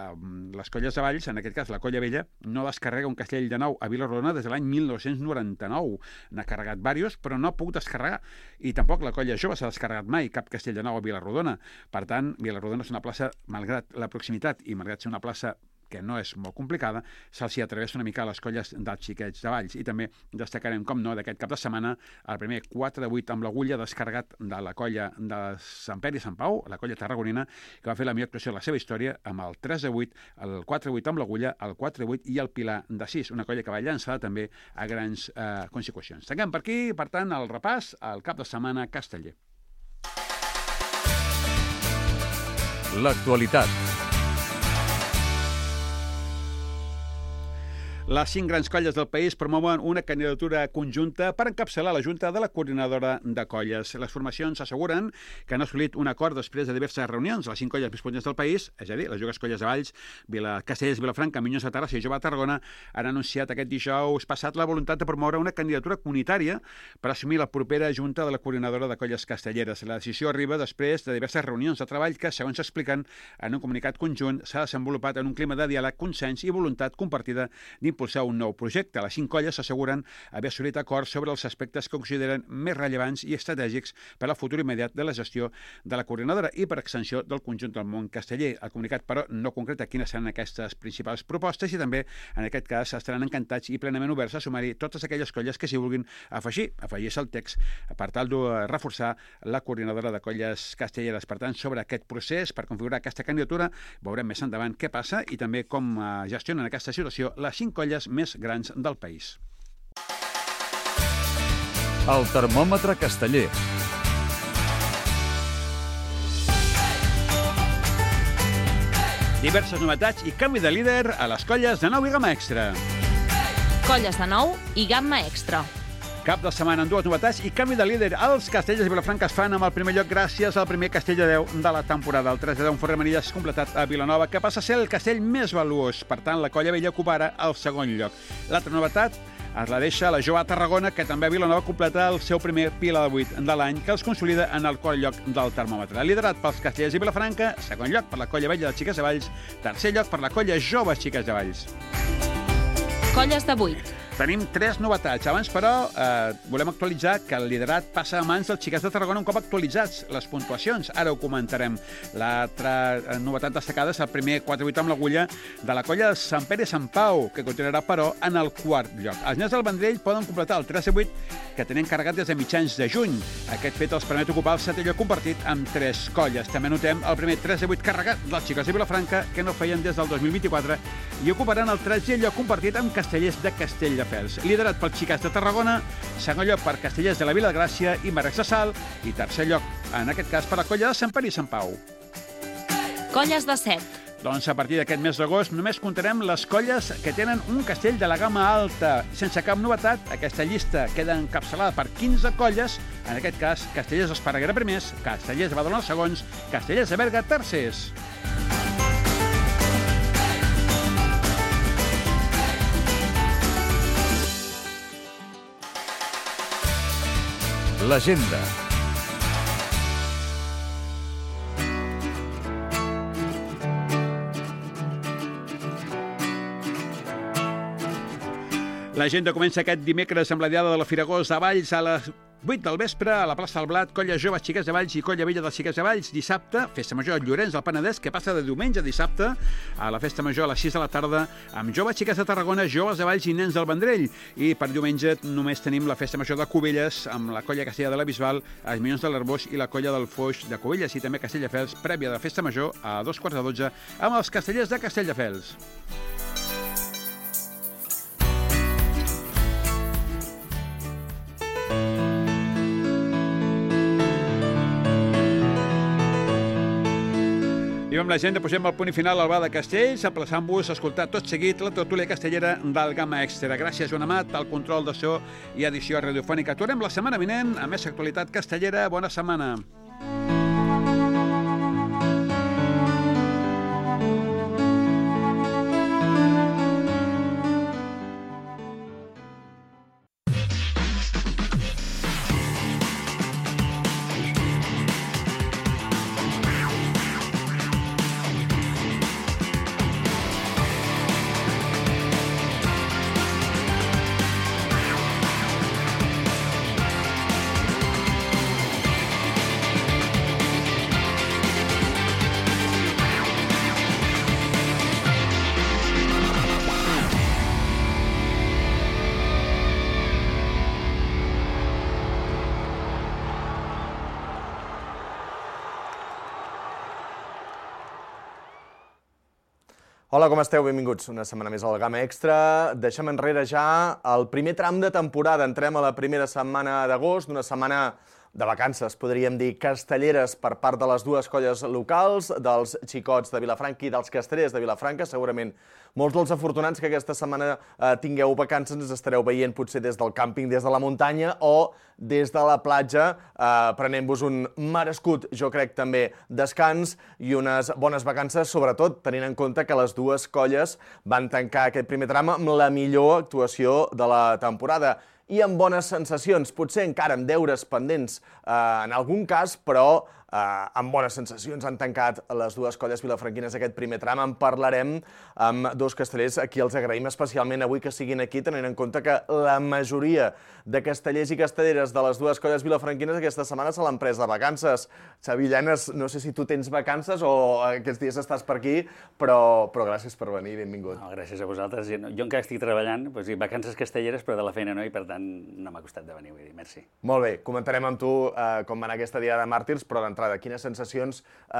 S1: les colles de Valls, en aquest cas la colla vella, no descarrega un castell de nou a Vila-rodona des de l'any 1999. N'ha carregat diversos, però no ha pogut descarregar. I tampoc la colla jove s'ha descarregat mai cap castell de nou a Vila-rodona. Per tant, Vila-rodona és una plaça, malgrat la proximitat i malgrat ser una plaça que no és molt complicada, se'ls hi atreveix una mica a les colles dels Xiquets de Valls. I també destacarem, com no, d'aquest cap de setmana, el primer 4 de 8 amb l'agulla descarregat de la colla de Sant Pere i Sant Pau, la colla tarragonina, que va fer la millor actuació de la seva història amb el 3 de 8, el 4 de 8 amb l'agulla, el 4 de 8 i el pilar de 6, una colla que va llançar també a grans consecucions. Tanquem per aquí, per tant, el repàs al cap de setmana casteller.
S2: L'actualitat.
S1: Les 5 grans colles del país promouen una candidatura conjunta per encapçalar la Junta de la Coordinadora de Colles. Les formacions asseguren que han assolit un acord després de diverses reunions. Les 5 colles més potents del país, és a dir, les Joves Colles de Valls, Castells, Vilafranca, Minyons de Terrassa i Jove de Tarragona, han anunciat aquest dijous passat la voluntat de promoure una candidatura comunitària per assumir la propera Junta de la Coordinadora de Colles Castelleres. La decisió arriba després de diverses reunions de treball que, segons s'expliquen en un comunicat conjunt, s'ha desenvolupat en un clima de diàleg, consens i voluntat compartida d'impulsar un nou projecte. Les 5 colles s'asseguren haver assolit acords sobre els aspectes que consideren més rellevants i estratègics per al futur immediat de la gestió de la coordinadora i per extensió del conjunt del món casteller. El comunicat, però, no concreta quines seran aquestes principals propostes i també, en aquest cas, estaran encantats i plenament oberts a sumar-hi totes aquelles colles que s'hi vulguin afegir-se al text per tal de reforçar la coordinadora de colles castelleres. Per tant, sobre aquest procés per configurar aquesta candidatura, veurem més endavant què passa i també com gestionen aquesta situació les 5 colles més grans del país.
S2: El termòmetre casteller.
S1: Diverses novetats i canvi de líder a les colles de nou i gamma extra.
S13: Colles de nou i gamma extra.
S1: Cap de setmana amb 2 novetats i canvi de líder. Els Castellers de Vilafranca es fan amb el primer lloc gràcies al primer castell de 10 de la temporada. El 3-10 Forre Manilles completat a Vilanova, que passa a ser el castell més valuós. Per tant, la Colla Vella ocuparà el segon lloc. L'altra novetat es la deixa la Joa Tarragona, que també a Vilanova completa el seu primer pila de 8 de l'any, que els consolida en el quart lloc del termòmetre. Liderat pels Castellers i Vilafranca, segon lloc per la Colla Vella de Xiques de Valls, tercer lloc per la Colla Jove Xiques de Valls.
S13: Colles de 8.
S1: Tenim 3 novetats. Abans, però, volem actualitzar que el liderat passa a mans dels Xiquets de Tarragona un cop actualitzats les puntuacions. Ara ho comentarem. L'altra novetat destacada és el primer 4-8 amb l'agulla de la colla de Sant Pere i Sant Pau, que continuarà, però, en el quart lloc. Els nens del Vendrell poden completar el 3-8 que tenen carregat des de mitjans de juny. Aquest fet els permet ocupar el 7è lloc compartit amb 3 colles. També notem el primer 3-8 carregat dels Xiquets de Vilafranca, que no feien des del 2024, i ocuparan el 13è lloc compartit amb Castellers de Castelldefels. Liderat pels Xiquets de Tarragona, segon lloc per Castellers de la Vila de Gràcia i Marcs de Salt, i tercer lloc, en aquest cas, per la colla de Sant Pere i Sant Pau.
S13: Colles de 7.
S1: Doncs a partir d'aquest mes d'agost només comptarem les colles que tenen un castell de la gamma alta. Sense cap novetat, aquesta llista queda encapçalada per 15 colles, en aquest cas Castellers d'Esparreguera primers, Castellers de Badalona segons, Castellers de Berga tercers.
S2: L'agenda.
S1: L'agenda comença aquest dimecres amb la diada de la Firagós a Valls a les 8 del vespre a la plaça del Blat, Colla Jove Xiquets de Valls i Colla Vella dels Xiquets de Valls. Dissabte, Festa Major a Llorenç del Penedès, que passa de diumenge a dissabte a la Festa Major a les 6 de la tarda amb Joves Xiquets de Tarragona, Joves de Valls i Nens del Vendrell. I per diumenge només tenim la Festa Major de Cubelles amb la Colla Castella de la Bisbal, els Minyons de l'Arbós i la Colla del Foix de Cubelles, i també Castelldefels, prèvia de la Festa Major a 2:15 amb els Castellers de Castelldefels. I amb l'agenda posem el punt final al Bar de Castells, aplaçant-vos a escoltar tot seguit la tertúlia castellera del Gamma Extra. Gràcies, Joan Amat, al control de so i edició radiofònica. Tornem la setmana vinent amb més actualitat castellera. Bona setmana.
S8: Hola, com esteu? Benvinguts una setmana més al Gamma Extra. Deixem enrere ja el primer tram de temporada. Entrem a la primera setmana d'agost, d'una setmana de vacances, podríem dir, castelleres per part de les dues colles locals, dels Xicots de Vilafranca i dels Castellers de Vilafranca. Segurament molts dels afortunats que aquesta setmana tingueu vacances ens estareu veient potser des del càmping, des de la muntanya o des de la platja, prenent-vos un merescut, jo crec també, descans i unes bones vacances, sobretot tenint en compte que les dues colles van tancar aquest primer tram amb la millor actuació de la temporada i amb bones sensacions, potser encara amb deures pendents en algun cas, però amb bones sensacions han tancat les dues colles vilafranquines aquest primer tram. En parlarem amb dos castellers a qui els agraïm especialment avui que siguin aquí, tenint en compte que la majoria de castellers i castelleres de les dues colles vilafranquines aquesta setmana se l'han pres de vacances. Xavi Llanes, no sé si tu tens vacances o aquests dies estàs per aquí, però gràcies per venir, benvingut.
S14: No, gràcies a vosaltres. Jo encara estic treballant, vacances castelleres, però de la feina no, i per tant no m'ha costat de venir, vull dir, merci.
S8: Molt bé, comentarem amb tu com va anar aquesta diada de màrtirs, però d'entrada, quines sensacions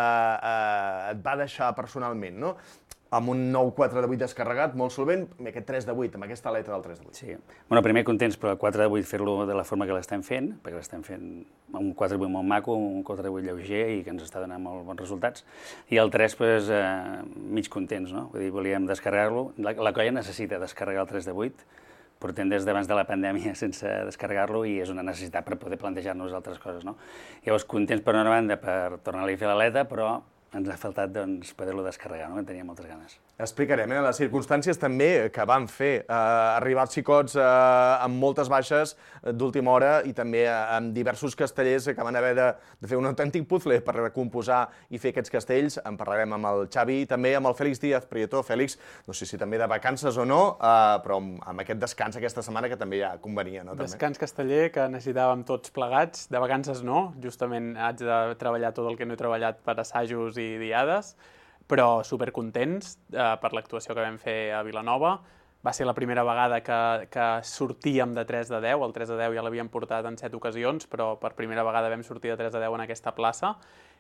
S8: et va deixar personalment, no? Amb un nou 4 de 8 descarregat, molt solvent, aquest 3 de 8, amb aquesta aleta del 3 de 8.
S14: Sí. Bueno, primer contents, però el 4 de 8 fer-lo de la forma que l'estem fent, perquè l'estem fent un 4 de 8 molt maco, un 4 de 8 lleuger i que ens està donant molt bons resultats. I el 3, doncs, mig contents, no? Vull dir, volíem descarregar-lo. La colla necessita descarregar el 3 de 8 portem des d'abans de la pandèmia sense descarregar-lo i és una necessitat per poder plantejar-nos altres coses, no? Llavors, contents per una banda per tornar-li a fer l'aleta, però ens ha faltat poder-lo descarregar, no? En tenia moltes ganes.
S8: Explicarem les circumstàncies també que van fer arribar els xicots amb moltes baixes d'última hora i també amb diversos castellers que van haver de fer un autèntic puzzle per recomposar i fer aquests castells. En parlarem amb el Xavi i també amb el Fèlix Díaz Prieto. Fèlix, no sé si també de vacances o no, però amb aquest descans aquesta setmana que també ja convenia, no?
S15: Descans casteller que necessitàvem tots plegats, de vacances no, justament haig de treballar tot el que no he treballat per assajos i diades, però supercontents per l'actuació que vam fer a Vilanova. Va ser la primera vegada que sortíem de 3 de 10, el 3 de 10 ja l'havíem portat en 7 ocasions, però per primera vegada vam sortir de 3 de 10 en aquesta plaça.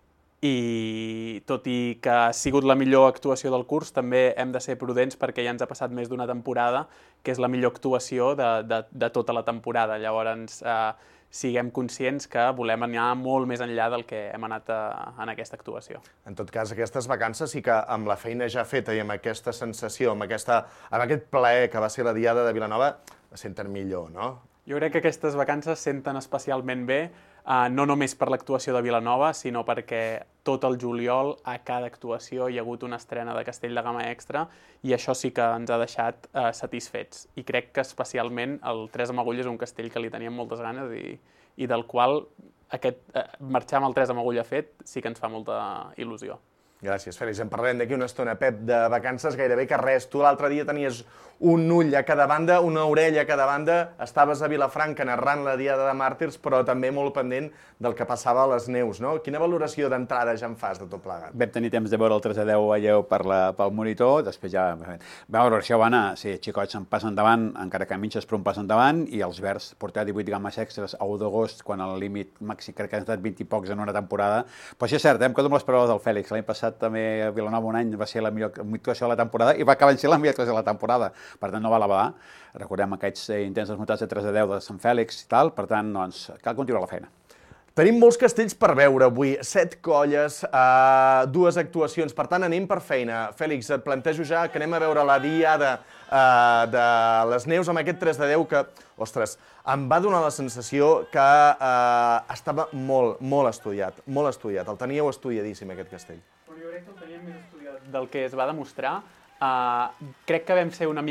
S15: I tot i que ha sigut la millor actuació del curs, també hem de ser prudents perquè ja ens ha passat més d'una temporada, que és la millor actuació de tota la temporada. Llavors, siguem conscients que volem anar molt més enllà del que hem anat en aquesta actuació.
S8: En tot cas, aquestes vacances sí que amb la feina ja feta i amb aquesta sensació, amb aquest plaer que va ser la Diada de Vilanova, es senten millor, no?
S15: Jo crec que aquestes vacances senten especialment bé, no només per l'actuació de Vilanova, sinó perquè tot el juliol, a cada actuació, hi ha hagut una estrena de Castell de Gamma Extra i això sí que ens ha deixat satisfets. I crec que especialment el Tres amb Agulla és un castell que li teníem moltes ganes i del qual marxar amb el Tres amb Agulla fet sí que ens fa molta il·lusió.
S8: Gràcies, Fèlix. En parlarem d'aquí una estona, Pep, de vacances gairebé que res. Tu l'altre dia tenies un ull a cada banda, una orella a cada banda, estaves a Vilafranca narrant la Diada de Màrtirs, però també molt pendent del que passava a les neus, no? Quina valoració d'entrada ja en fas de tot plegat?
S1: Vam tenir temps de veure el 3 de 10 alleu pel monitor, després ja vam veure això va anar, sí, xicots en pas endavant, encara que mitges per un pas endavant, i els verds portar 18 gammes extras a 1 d'agost, quan el límit màxim crec que han estat 20 i pocs en una temporada. Però sí, és cert, em quedo amb les paraules del Fèlix. L'any passat també a Vilanova un any va ser la millor actuació de la temporada i va acabar sent la millor actuació de la temporada. Per tant, no val a badar. Recordem aquests intents desmuntats de 3 de 10 de Sant Fèlix i tal, per tant, doncs, cal continuar la feina.
S8: Tenim molts castells per veure avui, 7 colles, 2 actuacions, per tant anem per feina. Fèlix, et plantejo ja que anem a veure la Diada de les Neus amb aquest 3 de 10 que, ostres, em va donar la sensació que estava molt estudiat, molt estudiat. El teníeu estudiadíssim, aquest castell.
S15: Jo crec que el teníem més estudiat del que es va demostrar. Crec que vam ser una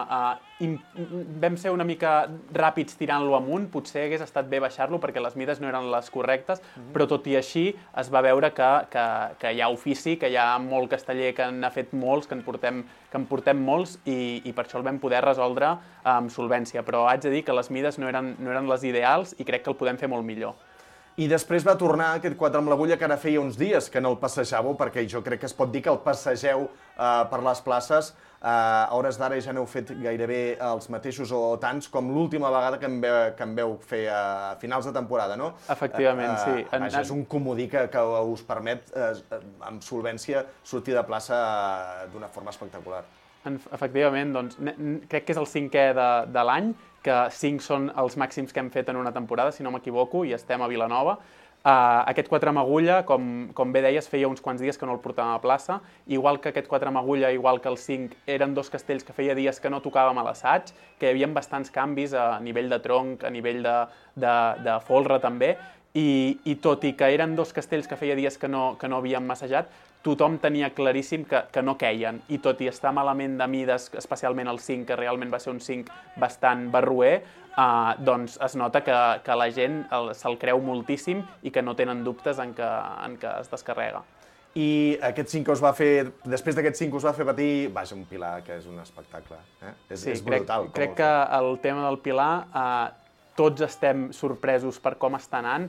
S15: mica ràpids tirant-lo amunt, potser hagués estat bé baixar-lo perquè les mides no eren les correctes, però tot i així es va veure que hi ha ofici, que hi ha molt casteller que n'ha fet molts, que en portem molts i per això el vam poder resoldre amb solvència, però haig de dir que les mides no eren les ideals i crec que el podem fer molt millor.
S8: I després va tornar aquest 4 amb l'agulla que ara feia uns dies que no el passejàveu, perquè jo crec que es pot dir que el passegeu per les places. A hores d'ara ja n'heu fet gairebé els mateixos o tants com l'última vegada que em veu fer a finals de temporada, no?
S15: Efectivament, sí.
S8: Vaja, és un comodí que us permet, amb solvència, sortir de plaça d'una forma espectacular.
S15: Efectivament, doncs, crec que és el 5è de l'any, que 5 són els màxims que hem fet en una temporada, si no m'equivoco, i estem a Vilanova. Aquest 4 amb agulla, com bé deies, feia uns quants dies que no el portàvem a plaça. Igual que aquest 4 amb agulla, igual que el 5, eren 2 castells que feia dies que no tocàvem a l'assaig, que hi havia bastants canvis a nivell de tronc, a nivell de folre també, i tot i que eren 2 castells que feia dies que no havíem massejat, tothom tenia claríssim que no queien, i tot i estar malament de mides, especialment el 5, que realment va ser un 5 bastant barroer, doncs es nota que la gent se'l creu moltíssim i que no tenen dubtes en que es descarrega.
S8: I aquest 5 que us va fer, després d'aquest 5 que us va fer patir, vaja, un Pilar que és un espectacle. És brutal.
S15: Crec que el tema del Pilar, tots estem sorpresos per com està anant.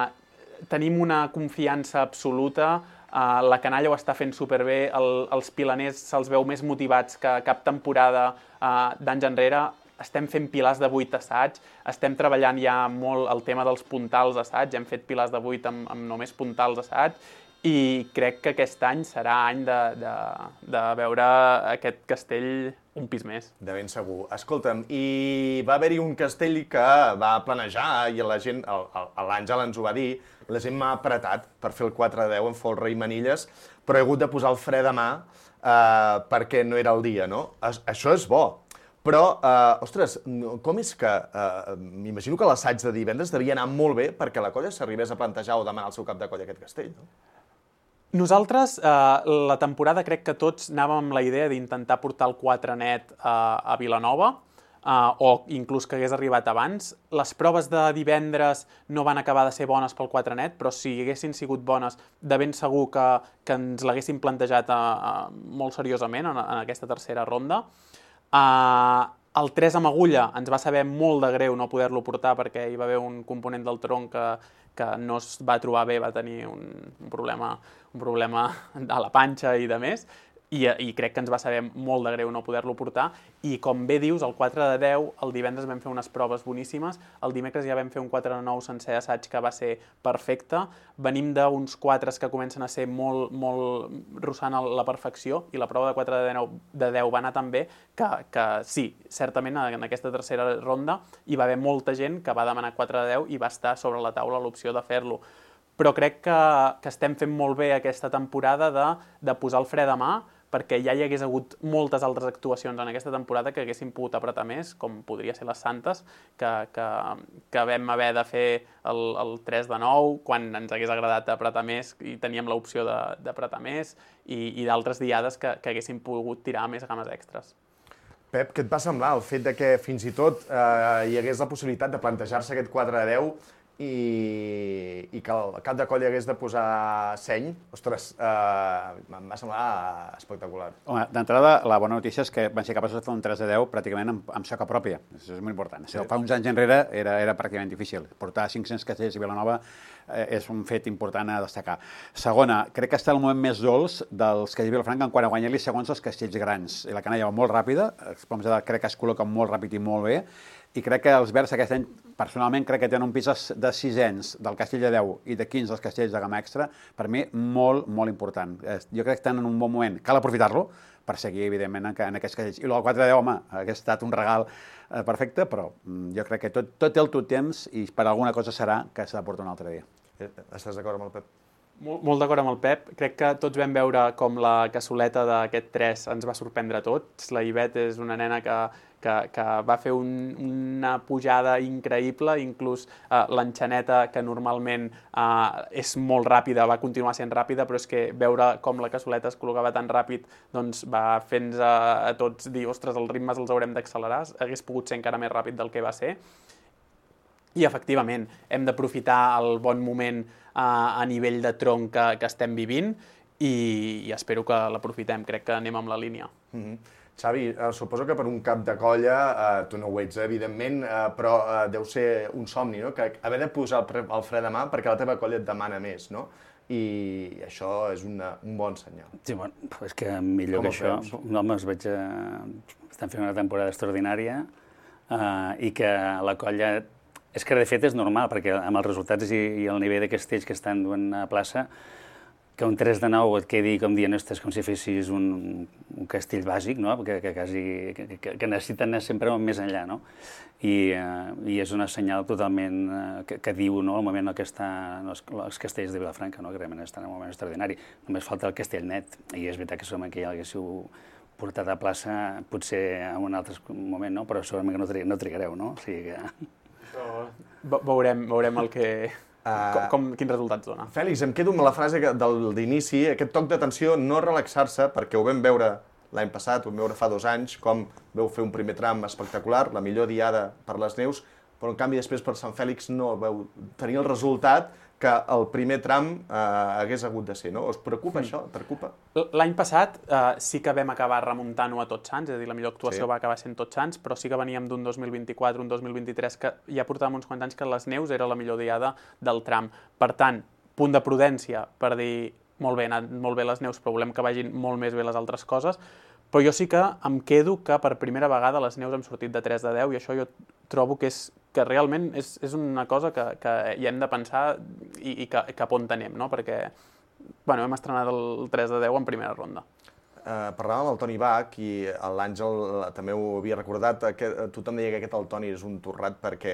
S15: Tenim una confiança absoluta. La canalla ho està fent superbé, els pilaners se'ls veu més motivats que cap temporada d'anys enrere. Estem fent pilars de 8 assaig, estem treballant ja molt el tema dels puntals assaig, hem fet pilars de 8 amb només puntals assaig, i crec que aquest any serà any de veure aquest castell un pis més.
S8: De ben segur. Escolta'm, i va haver-hi un castell que va planejar i la gent, l'Àngel ens ho va dir, la gent m'ha apretat per fer el 4 de 10 en folre i manilles, però he hagut de posar el fre de mà perquè no era el dia, no? Això és bo, Però, ostres, com és que... M'imagino que l'assaig de divendres devia anar molt bé perquè la colla s'arribés a plantejar o demanar al seu cap de colla aquest castell, no?
S15: Nosaltres, la temporada, crec que tots anàvem amb la idea d'intentar portar el 4 net a Vilanova, o inclús que hagués arribat abans. Les proves de divendres no van acabar de ser bones pel 4 net, però si haguessin sigut bones, de ben segur que ens l'haguéssim plantejat molt seriosament en aquesta tercera ronda. El 3 amb agulla ens va saber molt de greu no poder-lo portar perquè hi va haver un component del tronc que no es va trobar bé, va tenir un problema a la panxa i de més, i crec que ens va saber molt de greu no poder-lo portar, i com bé dius, el 4 de 10, el divendres vam fer unes proves boníssimes, el dimecres ja vam fer un 4 de 9 sencer assaig que va ser perfecte, venim d'uns 4 que comencen a ser molt rossant la perfecció, i la prova de 4 de 10 va anar tan bé que sí, certament en aquesta tercera ronda hi va haver molta gent que va demanar 4 de 10 i va estar sobre la taula l'opció de fer-lo. Però crec que estem fent molt bé aquesta temporada de posar el fre de mà, perquè ja hi hagués hagut moltes altres actuacions en aquesta temporada que haguessin pogut apretar més, com podria ser les Santes, que vam haver de fer el 3 de 9, quan ens hagués agradat apretar més i teníem l'opció d'apretar més, i d'altres diades que haguessin pogut tirar més games extres.
S8: Pep, què et va semblar el fet que fins i tot hi hagués la possibilitat de plantejar-se aquest 4 de 10 i que el cap de colla hagués de posar seny? Ostres, em va semblar espectacular.
S1: Home, d'entrada, la bona notícia és que van ser capaços de fer un 3 de 10 pràcticament amb soca pròpia. Això és molt important. Fa uns anys enrere era pràcticament difícil. Portar 500 castells a Vilanova és un fet important a destacar. Segona, crec que està el moment més dolç dels castells de Vilafranca en quant a guanyar-li segons els castells grans. La canalla va molt ràpida, els poms crec que es col·loquen molt ràpid i molt bé, i crec que els verds aquest any, personalment, crec que tenen un pis de 6ens del castell de 10 i de 15 dels castells de gamma extra, per mi molt, molt important. Jo crec que estan en un bon moment. Cal aprofitar-lo per seguir, evidentment, en aquests castells. I el 4 de 10, home, hagués estat un regal perfecte, però jo crec que tot té el tot temps i per alguna cosa serà que s'ha de portar un altre dia.
S8: Estàs d'acord amb el Pep?
S15: Molt d'acord amb el Pep. Crec que tots vam veure com la cassoleta d'aquest 3 ens va sorprendre a tots. La Ivet és una nena que va fer una pujada increïble, inclús l'enxaneta, que normalment és molt ràpida, va continuar sent ràpida, però és que veure com la cassoleta es col·locava tan ràpid doncs va fer-nos a tots dir, ostres, els ritmes els haurem d'accelerar, hagués pogut ser encara més ràpid del que va ser. I, efectivament, hem d'aprofitar el bon moment a nivell de tronc que estem vivint i espero que l'aprofitem. Crec que anem amb la línia.
S8: Xavi, suposo que per un cap de colla, tu no ho ets, evidentment, però deu ser un somni, no? Que haver de posar el fre de mà perquè la teva colla et demana més, no? I això és un bon senyal.
S14: Sí, bueno, és que millor que això, home, estan fent una temporada extraordinària i que la colla... És que, de fet, és normal, perquè amb els resultats i el nivell de castells que estan duent a plaça, que un 3 de 9 et quedi com dient, ostres, com si fessis un castell bàsic, no? Que necessiten anar sempre més enllà, no? I és una senyal totalment que diu el moment en què estan els castells de Vilafranca, que realment estan en un moment extraordinari. Només falta el castell net, i és veritat que segurament que ja l'haguéssiu portat a plaça, potser en un altre moment, no? Però segurament que no trigareu, no? O sigui que...
S15: Veurem el que... quins resultats dona.
S8: Fèlix, em quedo amb la frase d'inici, aquest toc d'atenció, no relaxar-se, perquè ho vam veure l'any passat, ho vam veure fa 2 anys, com vau fer un primer tram espectacular, la millor diada per les neus, però en canvi després per Sant Fèlix no vau tenir el resultat que el primer tram hagués hagut de ser, no? Us preocupa això? Et preocupa?
S15: L'any passat sí que vam acabar remuntant-ho a Tots Sants, és a dir, la millor actuació va acabar sent Tots Sants, però sí que veníem d'un 2024, un 2023, que ja portàvem uns quants anys que les neus era la millor diada del tram. Per tant, punt de prudència per dir, molt bé, han anat molt bé les neus, però volem que vagin molt més bé les altres coses, però jo sí que em quedo que per primera vegada les neus han sortit de 3 de 10 i això jo trobo que realment és una cosa que hi hem de pensar i cap on anem, no? Perquè hem estrenat el 3 de 10 en primera ronda.
S8: Parlàvem amb el Toni Bach i l'Àngel també ho havia recordat. Tothom deia que aquest el Toni és un torrat perquè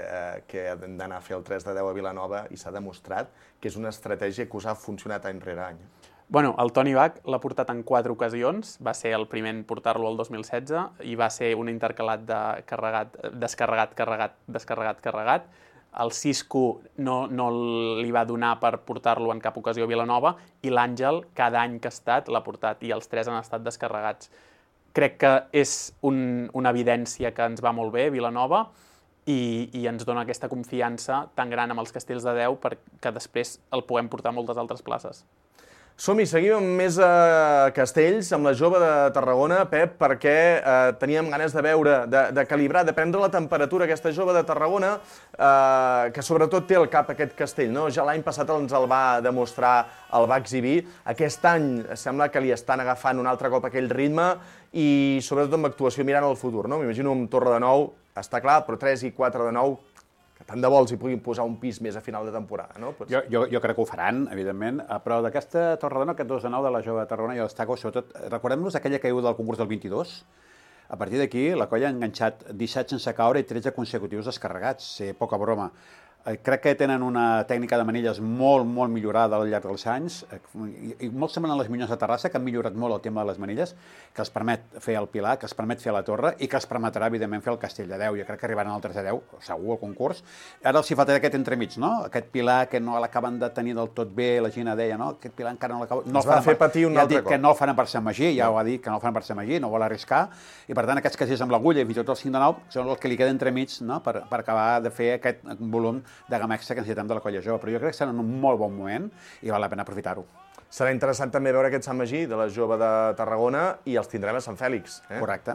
S8: hem d'anar a fer el 3 de 10 a Vilanova i s'ha demostrat que és una estratègia que us ha funcionat any rere any.
S15: Bueno, el Toni Bach l'ha portat en 4 ocasions, va ser el primer en portar-lo el 2016 i va ser un intercalat de carregat, descarregat, carregat, descarregat, carregat. El Cisco no li va donar per portar-lo en cap ocasió a Vilanova i l'Àngel, cada any que ha estat, l'ha portat i els 3 han estat descarregats. Crec que és una evidència que ens va molt bé Vilanova i ens dona aquesta confiança tan gran amb els castells de 10 perquè després el puguem portar a moltes altres places.
S8: Som-hi, seguim amb més castells, amb la Jove de Tarragona, Pep, perquè teníem ganes de veure, de calibrar, de prendre la temperatura aquesta Jove de Tarragona, que sobretot té al cap aquest castell, no? Ja l'any passat ens el va demostrar, el va exhibir. Aquest any sembla que li estan agafant un altre cop aquell ritme i sobretot amb actuació mirant al futur, no? M'imagino amb Torre de Nou, està clar, però 3 i 4 de Nou, tant de vols hi puguin posar un pis més a final de temporada, no?
S1: Jo crec que ho faran, evidentment, però d'aquesta Torre de Nou, aquest 2 de 9 de la Jove de Tarragona, jo destaco sobretot, recordem-nos aquella caiguda del concurs del 22, a partir d'aquí la colla ha enganxat 17 sense caure i 13 consecutius descarregats, poca broma. Crec que tenen una tècnica de manilles molt millorada al llarg dels anys i molt semblant a les Minyons de Terrassa, que han millorat molt el tema de les manilles, que els permet fer el Pilar, que els permet fer la Torre i que els permetrà, evidentment, fer el Castell de 10. Jo crec que arribaran al 3 de 10, segur, al concurs. Ara els hi falta aquest entremig, no? Aquest Pilar que no l'acaben de tenir del tot bé, la Gina deia, no? Aquest Pilar encara no l'acaben...
S8: Es va fer patir un altre cop.
S1: Que no el faran per Sant Magí, ja ho ha dit, que no el faran per Sant Magí, no vol arriscar, i per tant aquests castells amb l'agulla i fins i tot el 5 de 9 són els que li queden entremig, no? Per acabar de fer aquest volum de gamma extra que necessitem de la colla jove, però jo crec que serà en un molt bon moment i val la pena aprofitar-ho.
S8: Serà interessant també veure aquest Sant Magí de la Jove de Tarragona i els tindrem a Sant Fèlix.
S1: Correcte.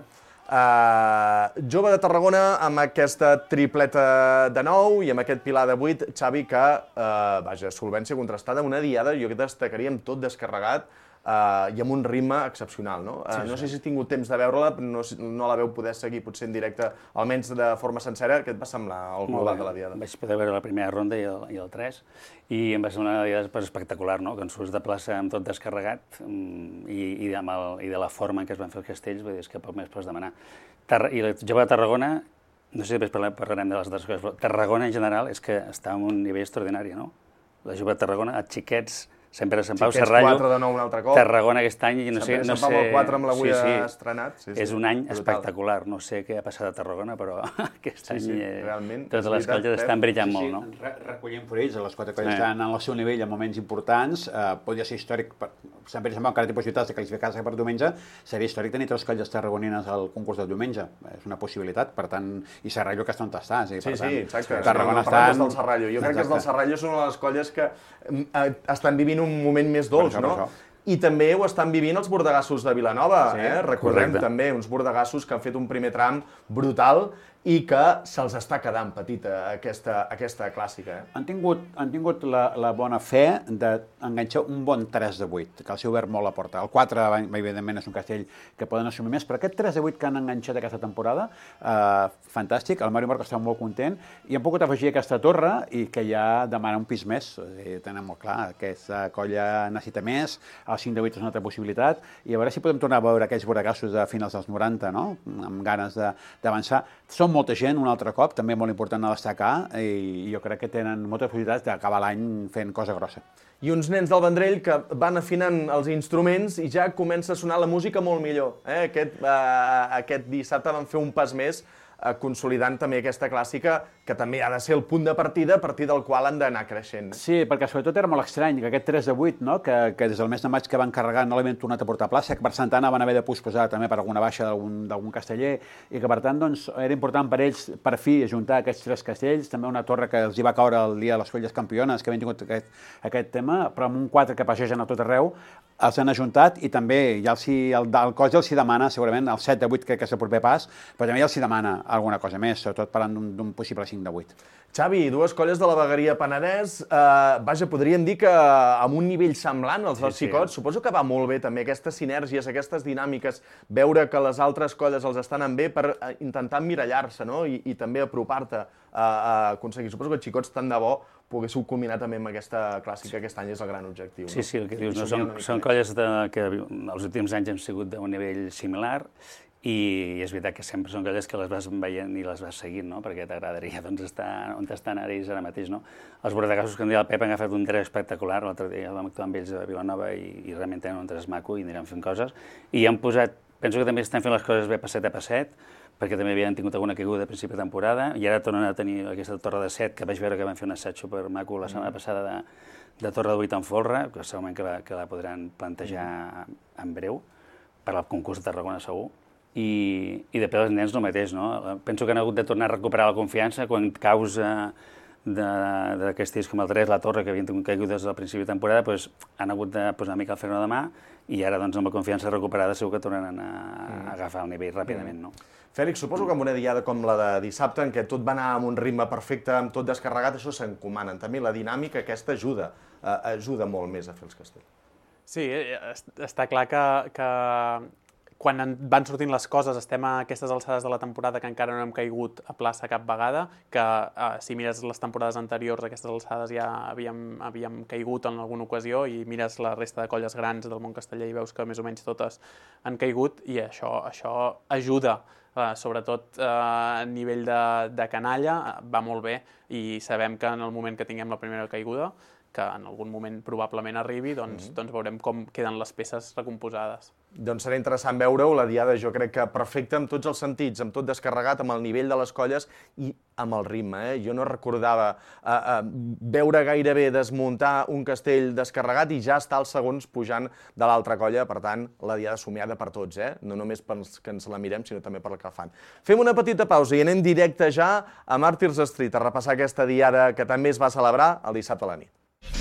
S8: Jove de Tarragona amb aquesta tripleta de 9 i amb aquest Pilar de 8, Xavi, que, vaja, solvència contrastada, una diada, jo destacaria amb tot descarregat, i amb un ritme excepcional, no? No sé si has tingut temps de veure-la, no la veu poder seguir potser en directe, almenys de forma sencera. Què et va semblar el global de la diada?
S14: Vaig poder veure la primera ronda i el 3, i em va semblar una diada espectacular, no? Que en surts de plaça amb tot descarregat i de la forma en què es van fer els castells, vull dir, és que poc més pots demanar. I la Jove de Tarragona, no sé si després parlarem de les altres coses, però Tarragona en general és que està en un nivell extraordinari, no? La Jove de Tarragona, els xiquets, sempre Sant Pau, Serrallo,
S8: 4 de 9 un altre cop.
S14: Tarragona aquest any, no sé...
S8: Sant Pau el 4 amb l'agulla estrenat.
S14: És un any espectacular, no sé què ha passat a Tarragona, però aquest any totes les colles estan brillant molt, no?
S1: Recollint fruits, les 4 colles estan en el seu nivell en moments importants, podria ser històric, sempre sembla encara té possibilitats de qualificar-se per diumenge, seria històric tenir 3 colles tarragonines al concurs del diumenge, és una possibilitat, per tant, i Serrallo que està on està,
S8: sí, exacte.
S1: Tarragona està...
S8: Jo crec que els del Serrallo són una de les colles que estan vivint un moment més dolç, no? I també ho estan vivint els bordegassos de Vilanova, recordem també, uns bordegassos que han fet un primer tram brutal i que se'ls està quedant petita aquesta clàssica.
S1: Han tingut la bona fe d'enganxar un bon 3 de 8, que els ha obert molt la porta. El 4, evidentment, és un castell que poden assumir més, però aquest 3 de 8 que han enganxat aquesta temporada, fantàstic, el Mario Marco està molt content, i han pogut afegir aquesta torre i que ja demana un pis més. Tenem molt clar, aquesta colla necessita més, el 5 de 8 és una altra possibilitat, i a veure si podem tornar a veure aquells bordegassos de finals dels 90, no? Amb ganes d'avançar. Som molta gent, un altre cop, també molt important a destacar, i jo crec que tenen moltes possibilitats d'acabar l'any fent cosa grossa.
S8: I uns nens del Vendrell que van afinant els instruments i ja comença a sonar la música molt millor. Aquest dissabte van fer un pas més, consolidant també aquesta clàssica, que també ha de ser el punt de partida a partir del qual han d'anar creixent.
S1: Sí, perquè sobretot era molt estrany que aquest 3 de 8, no? que des del mes de maig que van carregar no l'havien tornat a portar a plaça, que per Santa Anna van haver de posposar també per alguna baixa d'algun casteller, i que per tant doncs, era important per ells per fi ajuntar aquests 3 castells, també una torre que els hi va caure el dia de les Colles Campiones, que havien tingut aquest tema, però amb un 4 que passegen a tot arreu, els han ajuntat i també ja el cos ja els hi demana, segurament, el 7 de 8 crec que és el proper pas, però també ja els hi demana alguna cosa més, sobretot parlant d'un possible 5 de 8.
S8: Xavi, 2 colles de la vegueria Penedès, vaja, podríem dir que amb un nivell semblant als dos xicots, suposo que va molt bé també aquestes sinergies, aquestes dinàmiques, veure que les altres colles els estan en bé per intentar emmirallar-se, no? I també apropar-te a aconseguir. Suposo que els xicots tant de bo poguéssiu culminar també amb aquesta clàssica, aquest any és el gran objectiu.
S14: Sí, el que dius, són colles que els últims anys hem sigut d'un nivell similar i és veritat que sempre són aquelles que les vas veient i les vas seguint, no? Perquè t'agradaria estar on estan ara ells ara mateix, no? Els bordegassos que em deia el Pep han agafat un tren espectacular, l'altre dia vam actuar amb ells a Vilanova i realment tenen un tren maco i aniran fent coses. I han posat, penso que també estan fent les coses bé passet a passet, perquè també havien tingut alguna caiguda a principi de temporada, i ara tornen a tenir aquesta torre de 7, que vaig veure que van fer un assaig supermaco la setmana passada de torre de 8 en folre, que segurament que la podran plantejar en breu, per al concurs de Tarragona segur. I després els nens el mateix, no? Penso que han hagut de tornar a recuperar la confiança quan causa de castells com el 3, la Torre, que havien tingut caigudes al principi de temporada, doncs han hagut de posar una mica el freno de mà i ara, doncs, amb la confiança recuperada segur que tornaran a agafar el nivell ràpidament, no?
S8: Fèlix, suposo que amb una diada com la de dissabte, en què tot va anar amb un ritme perfecte, amb tot descarregat, això s'encomanen. També la dinàmica aquesta ajuda molt més a fer els castells.
S15: Sí, està clar que quan van sortint les coses, estem a aquestes alçades de la temporada que encara no hem caigut a plaça cap vegada, que si mires les temporades anteriors, a aquestes alçades ja havíem caigut en alguna ocasió, i mires la resta de colles grans del món casteller i veus que més o menys totes han caigut, i això ajuda, sobretot a nivell de canalla, va molt bé, i sabem que en el moment que tinguem la primera caiguda, que en algun moment probablement arribi, doncs veurem com queden les peces recomposades.
S8: Doncs serà interessant veure-ho, la diada jo crec que perfecta en tots els sentits, amb tot descarregat, amb el nivell de les colles i amb el ritme. Jo no recordava veure gairebé desmuntar un castell descarregat i ja estar els segons pujant de l'altra colla, per tant, la diada somiada per tots, no només pels que ens la mirem, sinó també per la que fan. Fem una petita pausa i anem directe ja a Martyrs Street a repassar aquesta diada que també es va celebrar el dissabte a la nit.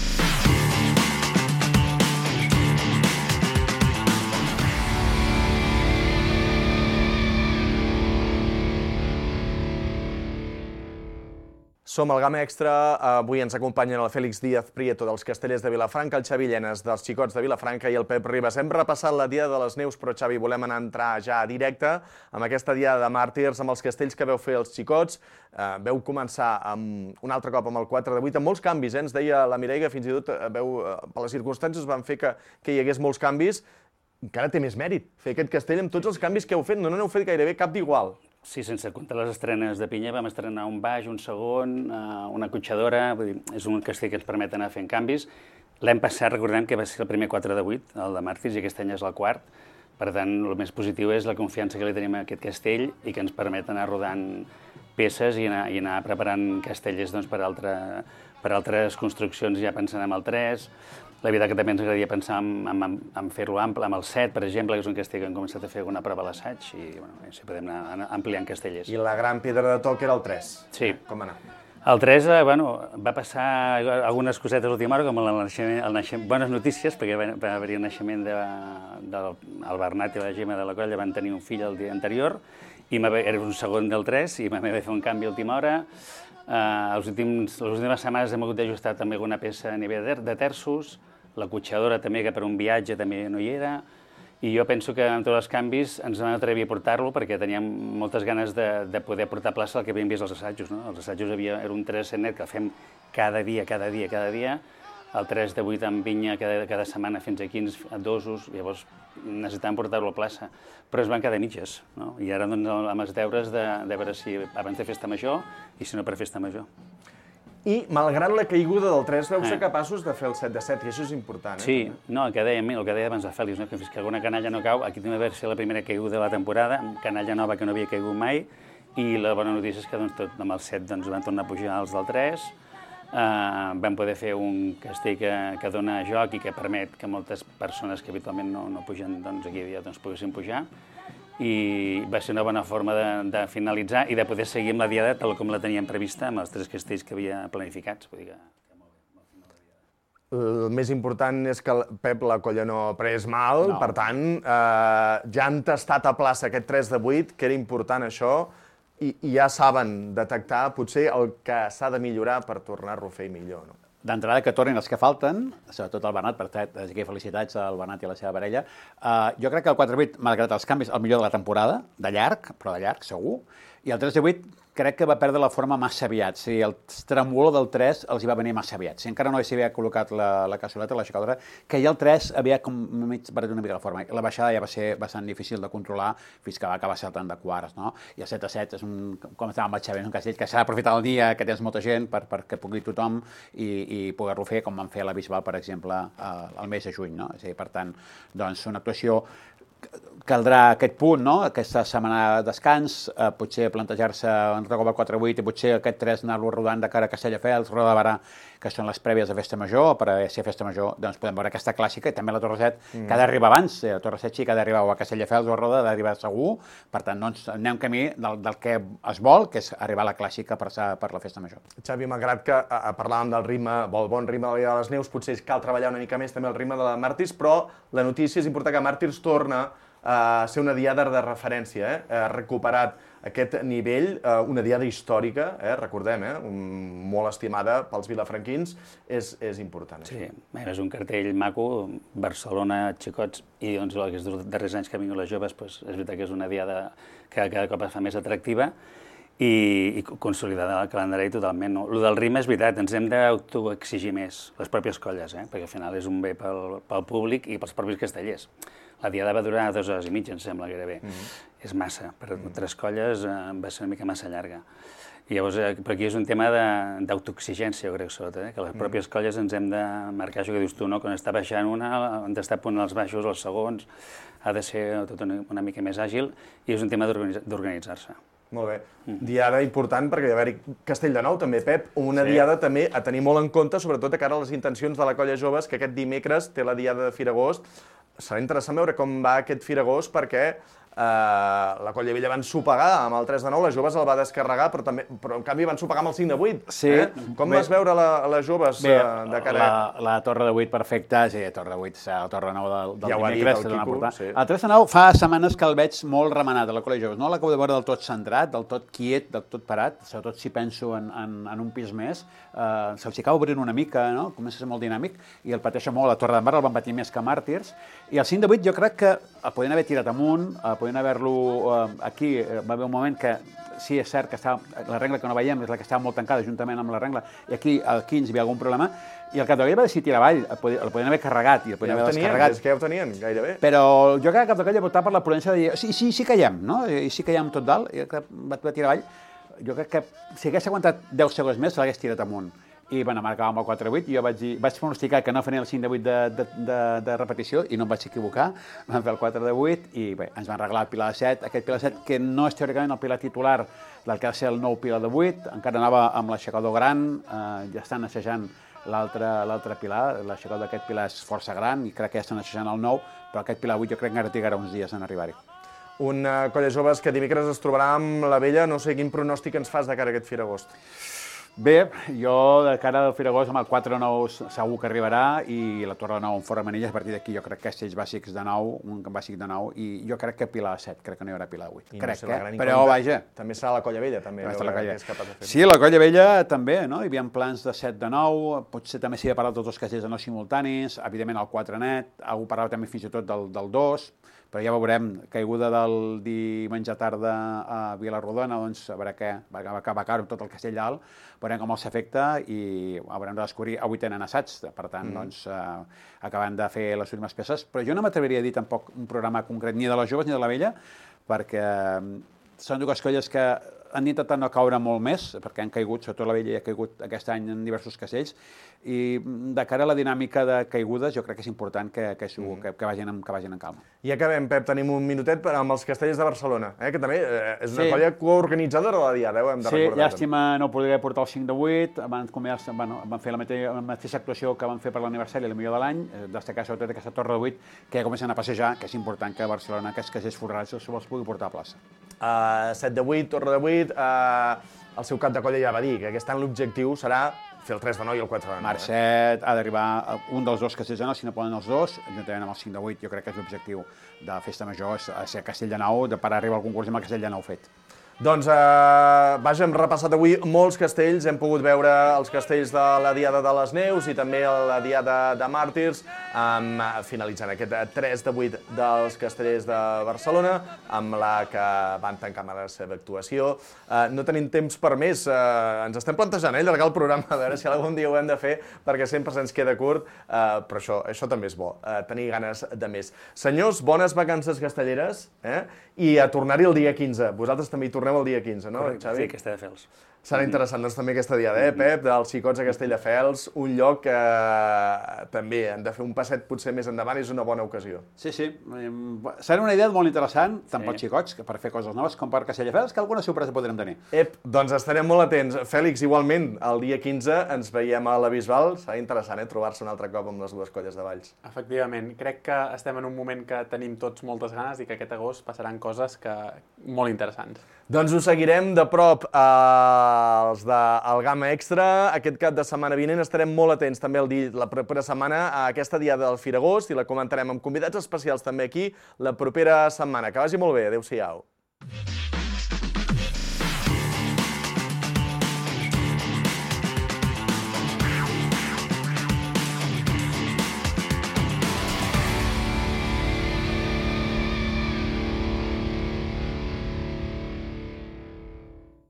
S8: Som al Gamma Extra, avui ens acompanyen el Fèlix Díaz Prieto dels Castellers de Vilafranca, el Xavi Llenes dels Xicots de Vilafranca i el Pep Ribas. Hem repassat la Diada de les Neus, però Xavi, volem entrar ja directe amb aquesta Diada de Màrtirs, amb els castells que veu fer els Xicots. Veu començar un altre cop amb el 4 de 8, amb molts canvis, ens deia la Mireia, fins i tot per les circumstàncies van fer que hi hagués molts canvis. Encara té més mèrit fer aquest castell amb tots els canvis que heu fet, no n'heu fet gairebé cap d'igual.
S14: Sí, sense comptar les estrenes de Pinya, vam estrenar un baix, un segon, una cotxadora, vull dir, és un castell que ens permet anar fent canvis. L'any passat recordem que va ser el primer 4 de 8, el de Màrtirs, i aquest any és el quart. Per tant, el més positiu és la confiança que li tenim a aquest castell i que ens permet anar rodant peces i anar preparant castellers per altres construccions, ja pensant en el 3. La veritat que també ens agradaria pensar en fer-lo ample, amb el 7, per exemple, que és un castell que hem començat a fer alguna prova a l'assaig i si podem anar ampliant castellers.
S8: I la gran pedra de toc era el 3.
S14: Sí.
S8: Com va anar?
S14: El 3, va passar algunes cosetes a l'última hora, com el naixement, bones notícies, perquè va haver-hi el naixement del Bernat i la Gemma de la colla, van tenir un fill el dia anterior, i era un segon del 3, i m'havia de fer un canvi a última hora. Les últimes setmanes hem hagut d'ajustar també alguna peça a nivell de terços, la cotxadora també, que per un viatge també no hi era, i jo penso que amb tots els canvis ens vam atrevir a portar-lo perquè teníem moltes ganes de poder portar a plaça el que havíem vist als assajos. Els assajos era un 3 net que fem cada dia, el 3 de 8 amb vinya cada setmana fins a 15 dosos, llavors necessitàvem portar-lo a plaça, però es van quedar mitges, i ara amb els deures de veure si abans de festa major i si no per festa major.
S8: I, malgrat la caiguda del 3, vau ser capaços de fer el 7 de 7, i això és important.
S14: Sí, el que deia abans el Fèlix, que fins que alguna canalla no cau, aquí també va ser la primera caiguda de la temporada, canalla nova que no havia caigut mai, i la bona notícia és que amb el 7 van tornar a pujar els del 3, vam poder fer un castell que dona joc i que permet que moltes persones que habitualment no pugen aquí poguessin pujar, i va ser una bona forma de finalitzar i de poder seguir amb la diada tal com la teníem prevista amb els 3 castells que havia planificats. Vull dir que
S8: el més important és que Pep la colla no ha pres mal, per tant, ja han tastat a plaça aquest 3 de 8, que era important això, i ja saben detectar potser el que s'ha de millorar per tornar-lo a fer millor, no?
S16: D'entrada que tornin els que falten, sobretot el Bernat, per tant, des d'aquí felicitats al Bernat i a la seva parella. Jo crec que el 4-8, malgrat els canvis, el millor de la temporada, de llarg, però de llarg, segur, I el 3 de 8 crec que va perdre la forma massa aviat. Sí, el tremolor del 3 els hi va venir massa aviat. Si encara no s'havia col·locat la cassoleta, l'aixecadora, que ja el 3 havia com mig perdut una mica la forma. La baixada ja va ser bastant difícil de controlar fins que va acabar saltant de quarts, no? I el 7-7 és com estava amb el Xavi, és un castell que s'ha d'aprofitar el dia, que tens molta gent perquè pugui tothom i poder-lo fer com van fer a la Bisbal, per exemple, el mes de juny, no? És a dir, per tant, doncs, una actuació caldrà aquest punt, no? Aquesta setmana de descans, potser plantejar-se un recop al 4-8 i potser aquest 3 anar-lo rodant de cara a Castelldefels, Roda de Barà, que són les prèvies de Festa Major, per si a Festa Major doncs podem veure aquesta clàssica, i també la Torre 7, que ha d'arribar abans, la Torre 7 sí que ha d'arribar o a Castelldefels o a Roda, ha d'arribar segur, per tant, doncs anem camí del que es vol, que és arribar a la clàssica per la Festa Major.
S8: Xavi, malgrat que parlàvem del ritme, el bon ritme de la Via de les Neus, potser cal treballar una mica més també el ritme de la Màrtirs, però la notícia és important que Màrtirs torna a ser una diada de referència, ha recuperat aquest nivell, una diada històrica, recordem, molt estimada pels vilafranquins, és important.
S14: Sí, és un cartell maco, Barcelona, xicots, i doncs aquests darrers anys que han vingut les joves, és veritat que és una diada que cada cop es fa més atractiva i consolidada el calendari totalment. El del ritme és veritat, ens hem d'autoexigir més, les pròpies colles, perquè al final és un bé pel públic i pels propis castellers. La diada va durar 2 hores i mitja, em sembla, gairebé. És massa. Per 3 colles va ser una mica massa llarga. I llavors, però aquí és un tema d'autoexigència, jo crec, sobretot, que les pròpies colles ens hem de marcar això que dius tu, no? Quan està baixant una, han d'estar a punt els baixos, els segons, ha de ser tot una mica més àgil, i és un tema d'organitzar-se.
S8: Molt bé. Diada important perquè hi ha d'haver Castelldefels també, Pep, una diada també a tenir molt en compte, sobretot a cara a les intencions de la colla joves, que aquest dimecres té la diada de Firagost. Serà interessant veure com va aquest Firagost perquè la Colla Vella va ensopegar amb el 3 de 9, les joves el va descarregar, però en canvi van ensopegar amb el 5 de 8.
S16: Sí.
S8: Com vas veure les joves de cara a...
S16: La Torre de 8 perfecta, sí, Torre de 8, la Torre de 9 del dimecres.
S8: Ja ho ha dit el Quico.
S16: El 3 de 9 fa setmanes que el veig molt remenat a la Colla Joves. No l'acabo de veure del tot centrat, del tot quiet, del tot parat, sobretot si penso en un pis més. Se'ls acaba obrint una mica, no? Comença a ser molt dinàmic, i el pateixa molt. La Torre d'en Barra el van patir més que Màrtirs. I el 5 de 8 jo crec que el podien haver tirat amunt, podien haver-lo aquí, va haver un moment que sí, és cert que la rengla que no veiem és la que estava molt tancada juntament amb la rengla, i aquí al 15 hi havia algun problema, i el Capdevella va decidir tirar avall, el podien haver carregat i el podien haver descarregat.
S8: És que ja ho tenien, gairebé.
S16: Però jo crec que el Capdevella va optar per la prudència de dir, sí caiem, no? I sí caiem tot dalt, i va tirar avall. Jo crec que si hagués aguantat 10 segons més, se l'hagués tirat amunt. I bueno, marcàvem el 4-8, i jo vaig pronosticar que no faria el 5 de 8 de repetició, i no em vaig equivocar, vam fer el 4-8, i bé, ens van arreglar el pilar de 7, aquest pilar de 7, que no és teòricament el pilar titular del que ha de ser el nou pilar de 8, encara anava amb l'aixecador gran, ja estan assajant l'altre pilar, l'aixecador d'aquest pilar és força gran, i crec que ja estan assajant el nou, però aquest pilar 8 jo crec que encara trigarà uns dies en arribar-hi.
S8: Una colla joves que dimecres es trobarà amb la Vella, no sé quin pronòstic ens fas de cara a aquest Firagost.
S16: Bé, jo de cara al Firagost amb el 4-9 segur que arribarà, i la Torre de 9 en fora manilles, a partir d'aquí jo crec que castells bàsics de 9, un bàsic de 9, i jo crec que Pilar 7, crec que no hi haurà Pilar 8. Crec que, però vaja.
S8: També serà la Colla Vella, també.
S16: Sí, la Colla Vella també, no? Hi havia plans de 7 de 9, potser també s'hi ha parlat tots els castells de 9 simultanis, evidentment el 4 net, algú parlava també fins i tot del 2, però ja veurem, caiguda del diumenge tarda a Vilarrodona, doncs a veure què, va acabar caro tot el castell dalt, veurem com els afecta i haurem de descobrir, avui tenen assaig, per tant, doncs, acabant de fer les últimes peces, però jo no m'atreviria a dir tampoc un programa concret ni de les joves ni de la vella, perquè són dues colles que han intentat no caure molt més, perquè han caigut, sobretot la vella ha caigut aquest any en diversos castells, i de cara a la dinàmica de caigudes jo crec que és important que vagin en calma.
S8: I acabem, Pep, tenim un minutet amb els castells de Barcelona, que també és una colla coorganitzadora de la diada, ho hem de recordar.
S16: Sí, llàstima no poder portar el 5 de 8, van fer la mateixa actuació que van fer per l'aniversari, la millor de l'any, destacar sobretot aquesta Torre de 8, que ja comencen a passejar, que és important que a Barcelona aquests castells forrats se'ls pugui portar a plaça.
S8: 7 de 8, Torre de 8, el seu cap de colla ja va dir que aquest any l'objectiu serà fer el 3 de 9 i el 4 de 9.
S16: Marcet ha d'arribar un dels dos castells de 9, si no poden els dos, juntament amb el 5 de 8, jo crec que és l'objectiu de Festa Major, és ser Castell de 9, per arribar al concurs amb el Castell de 9 fet.
S8: Doncs, vaja, hem repassat avui molts castells, hem pogut veure els castells de la Diada de les Neus i també la Diada de Màrtirs, finalitzant aquest 3 de 8 dels castellers de Barcelona, amb la que van tancar amb la seva actuació. No tenim temps per més, ens estem plantejant allargar el programa, a veure si algun dia ho hem de fer, perquè sempre se'ns queda curt, però això també és bo, tenir ganes de més. Senyors, bones vacances castelleres, i a tornar-hi el dia 15. Vosaltres també hi torneu el dia 15, no, Xavi?
S14: Sí, Castelldefels.
S8: Serà interessant, doncs, també aquesta diada, Pep, dels xicots a Castelldefels, un lloc que també hem de fer un passet potser més endavant, és una bona ocasió.
S16: Sí. Serà una idea molt interessant, tant pels xicots, per fer coses noves, com per Castelldefels, que alguna sorpresa podrem tenir.
S8: Doncs estarem molt atents. Fèlix, igualment, el dia 15 ens veiem a la Bisbal. Serà interessant, trobar-se un altre cop amb les dues colles de Valls.
S15: Efectivament. Crec que estem en un moment que tenim tots moltes ganes i que aquest agost passaran coses molt interessants.
S8: Doncs ho seguirem de prop els del Gamma Extra. Aquest cap de setmana vinent estarem molt atents també la propera setmana a aquesta Diada del Firagost i la comentarem amb convidats especials també aquí la propera setmana. Que vagi molt bé. Adéu-siau.